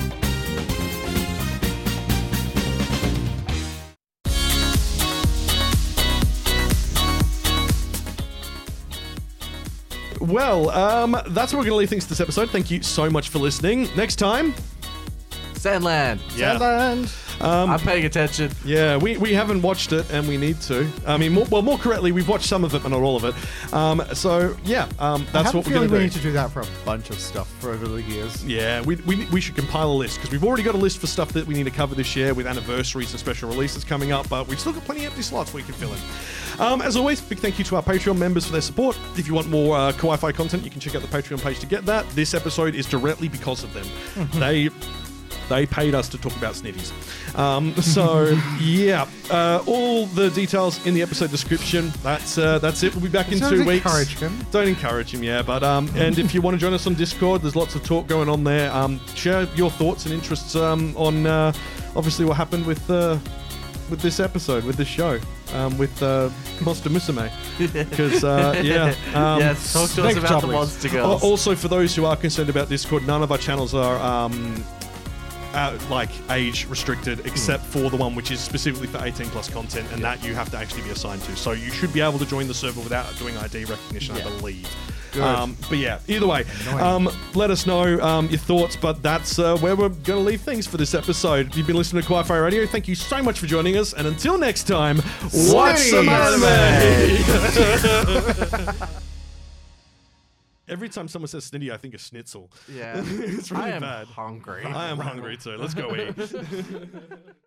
Well, um, that's where we're going to leave things to this episode. Thank you so much for listening. Next time, Sandland. yeah, Sandland. um, I'm paying attention. yeah, we, we haven't watched it and we need to. I mean, more, well, more correctly, we've watched some of it, but not all of it. Um, so yeah, um, I that's have what a we're going feeling to we do. need to do that for a bunch of stuff for over the years. Yeah, we, we, we should compile a list because we've already got a list for stuff that we need to cover this year with anniversaries and special releases coming up, but we've still got plenty of empty slots we can fill in. Um, as always, big thank you to our Patreon members for their support. If you want more uh, Kawaii-Fi content, you can check out the Patreon page to get that. This episode is directly because of them. they they paid us to talk about snitties. Um, so yeah, uh, all the details in the episode description. That's uh, that's it. We'll be back in Don't two weeks. encourage him. Don't encourage him, yeah. But um, and if you want to join us on Discord, there's lots of talk going on there. Um, share your thoughts and interests um, on uh, obviously what happened with uh, with this episode, with this show. um, with uh, Monster Musume. Because, uh, yeah. Um, yes, talk to us Snake about the Jobblies. Monster Al- Girls. Also, for those who are concerned about Discord, none of our channels are um, uh, like age restricted, except for the one which is specifically for eighteen plus content, and that you have to actually be assigned to. So you should be able to join the server without doing I D recognition, Yeah. I believe. Good. Um, but yeah, either way, um, let us know um, your thoughts. But that's uh, where we're going to leave things for this episode. You've been listening to Quiet Fire Radio. Thank you so much for joining us. And until next time, watch some anime. Every time someone says snitty, I think of schnitzel. Yeah. It's really I am bad. hungry. I am hungry too. Let's go eat.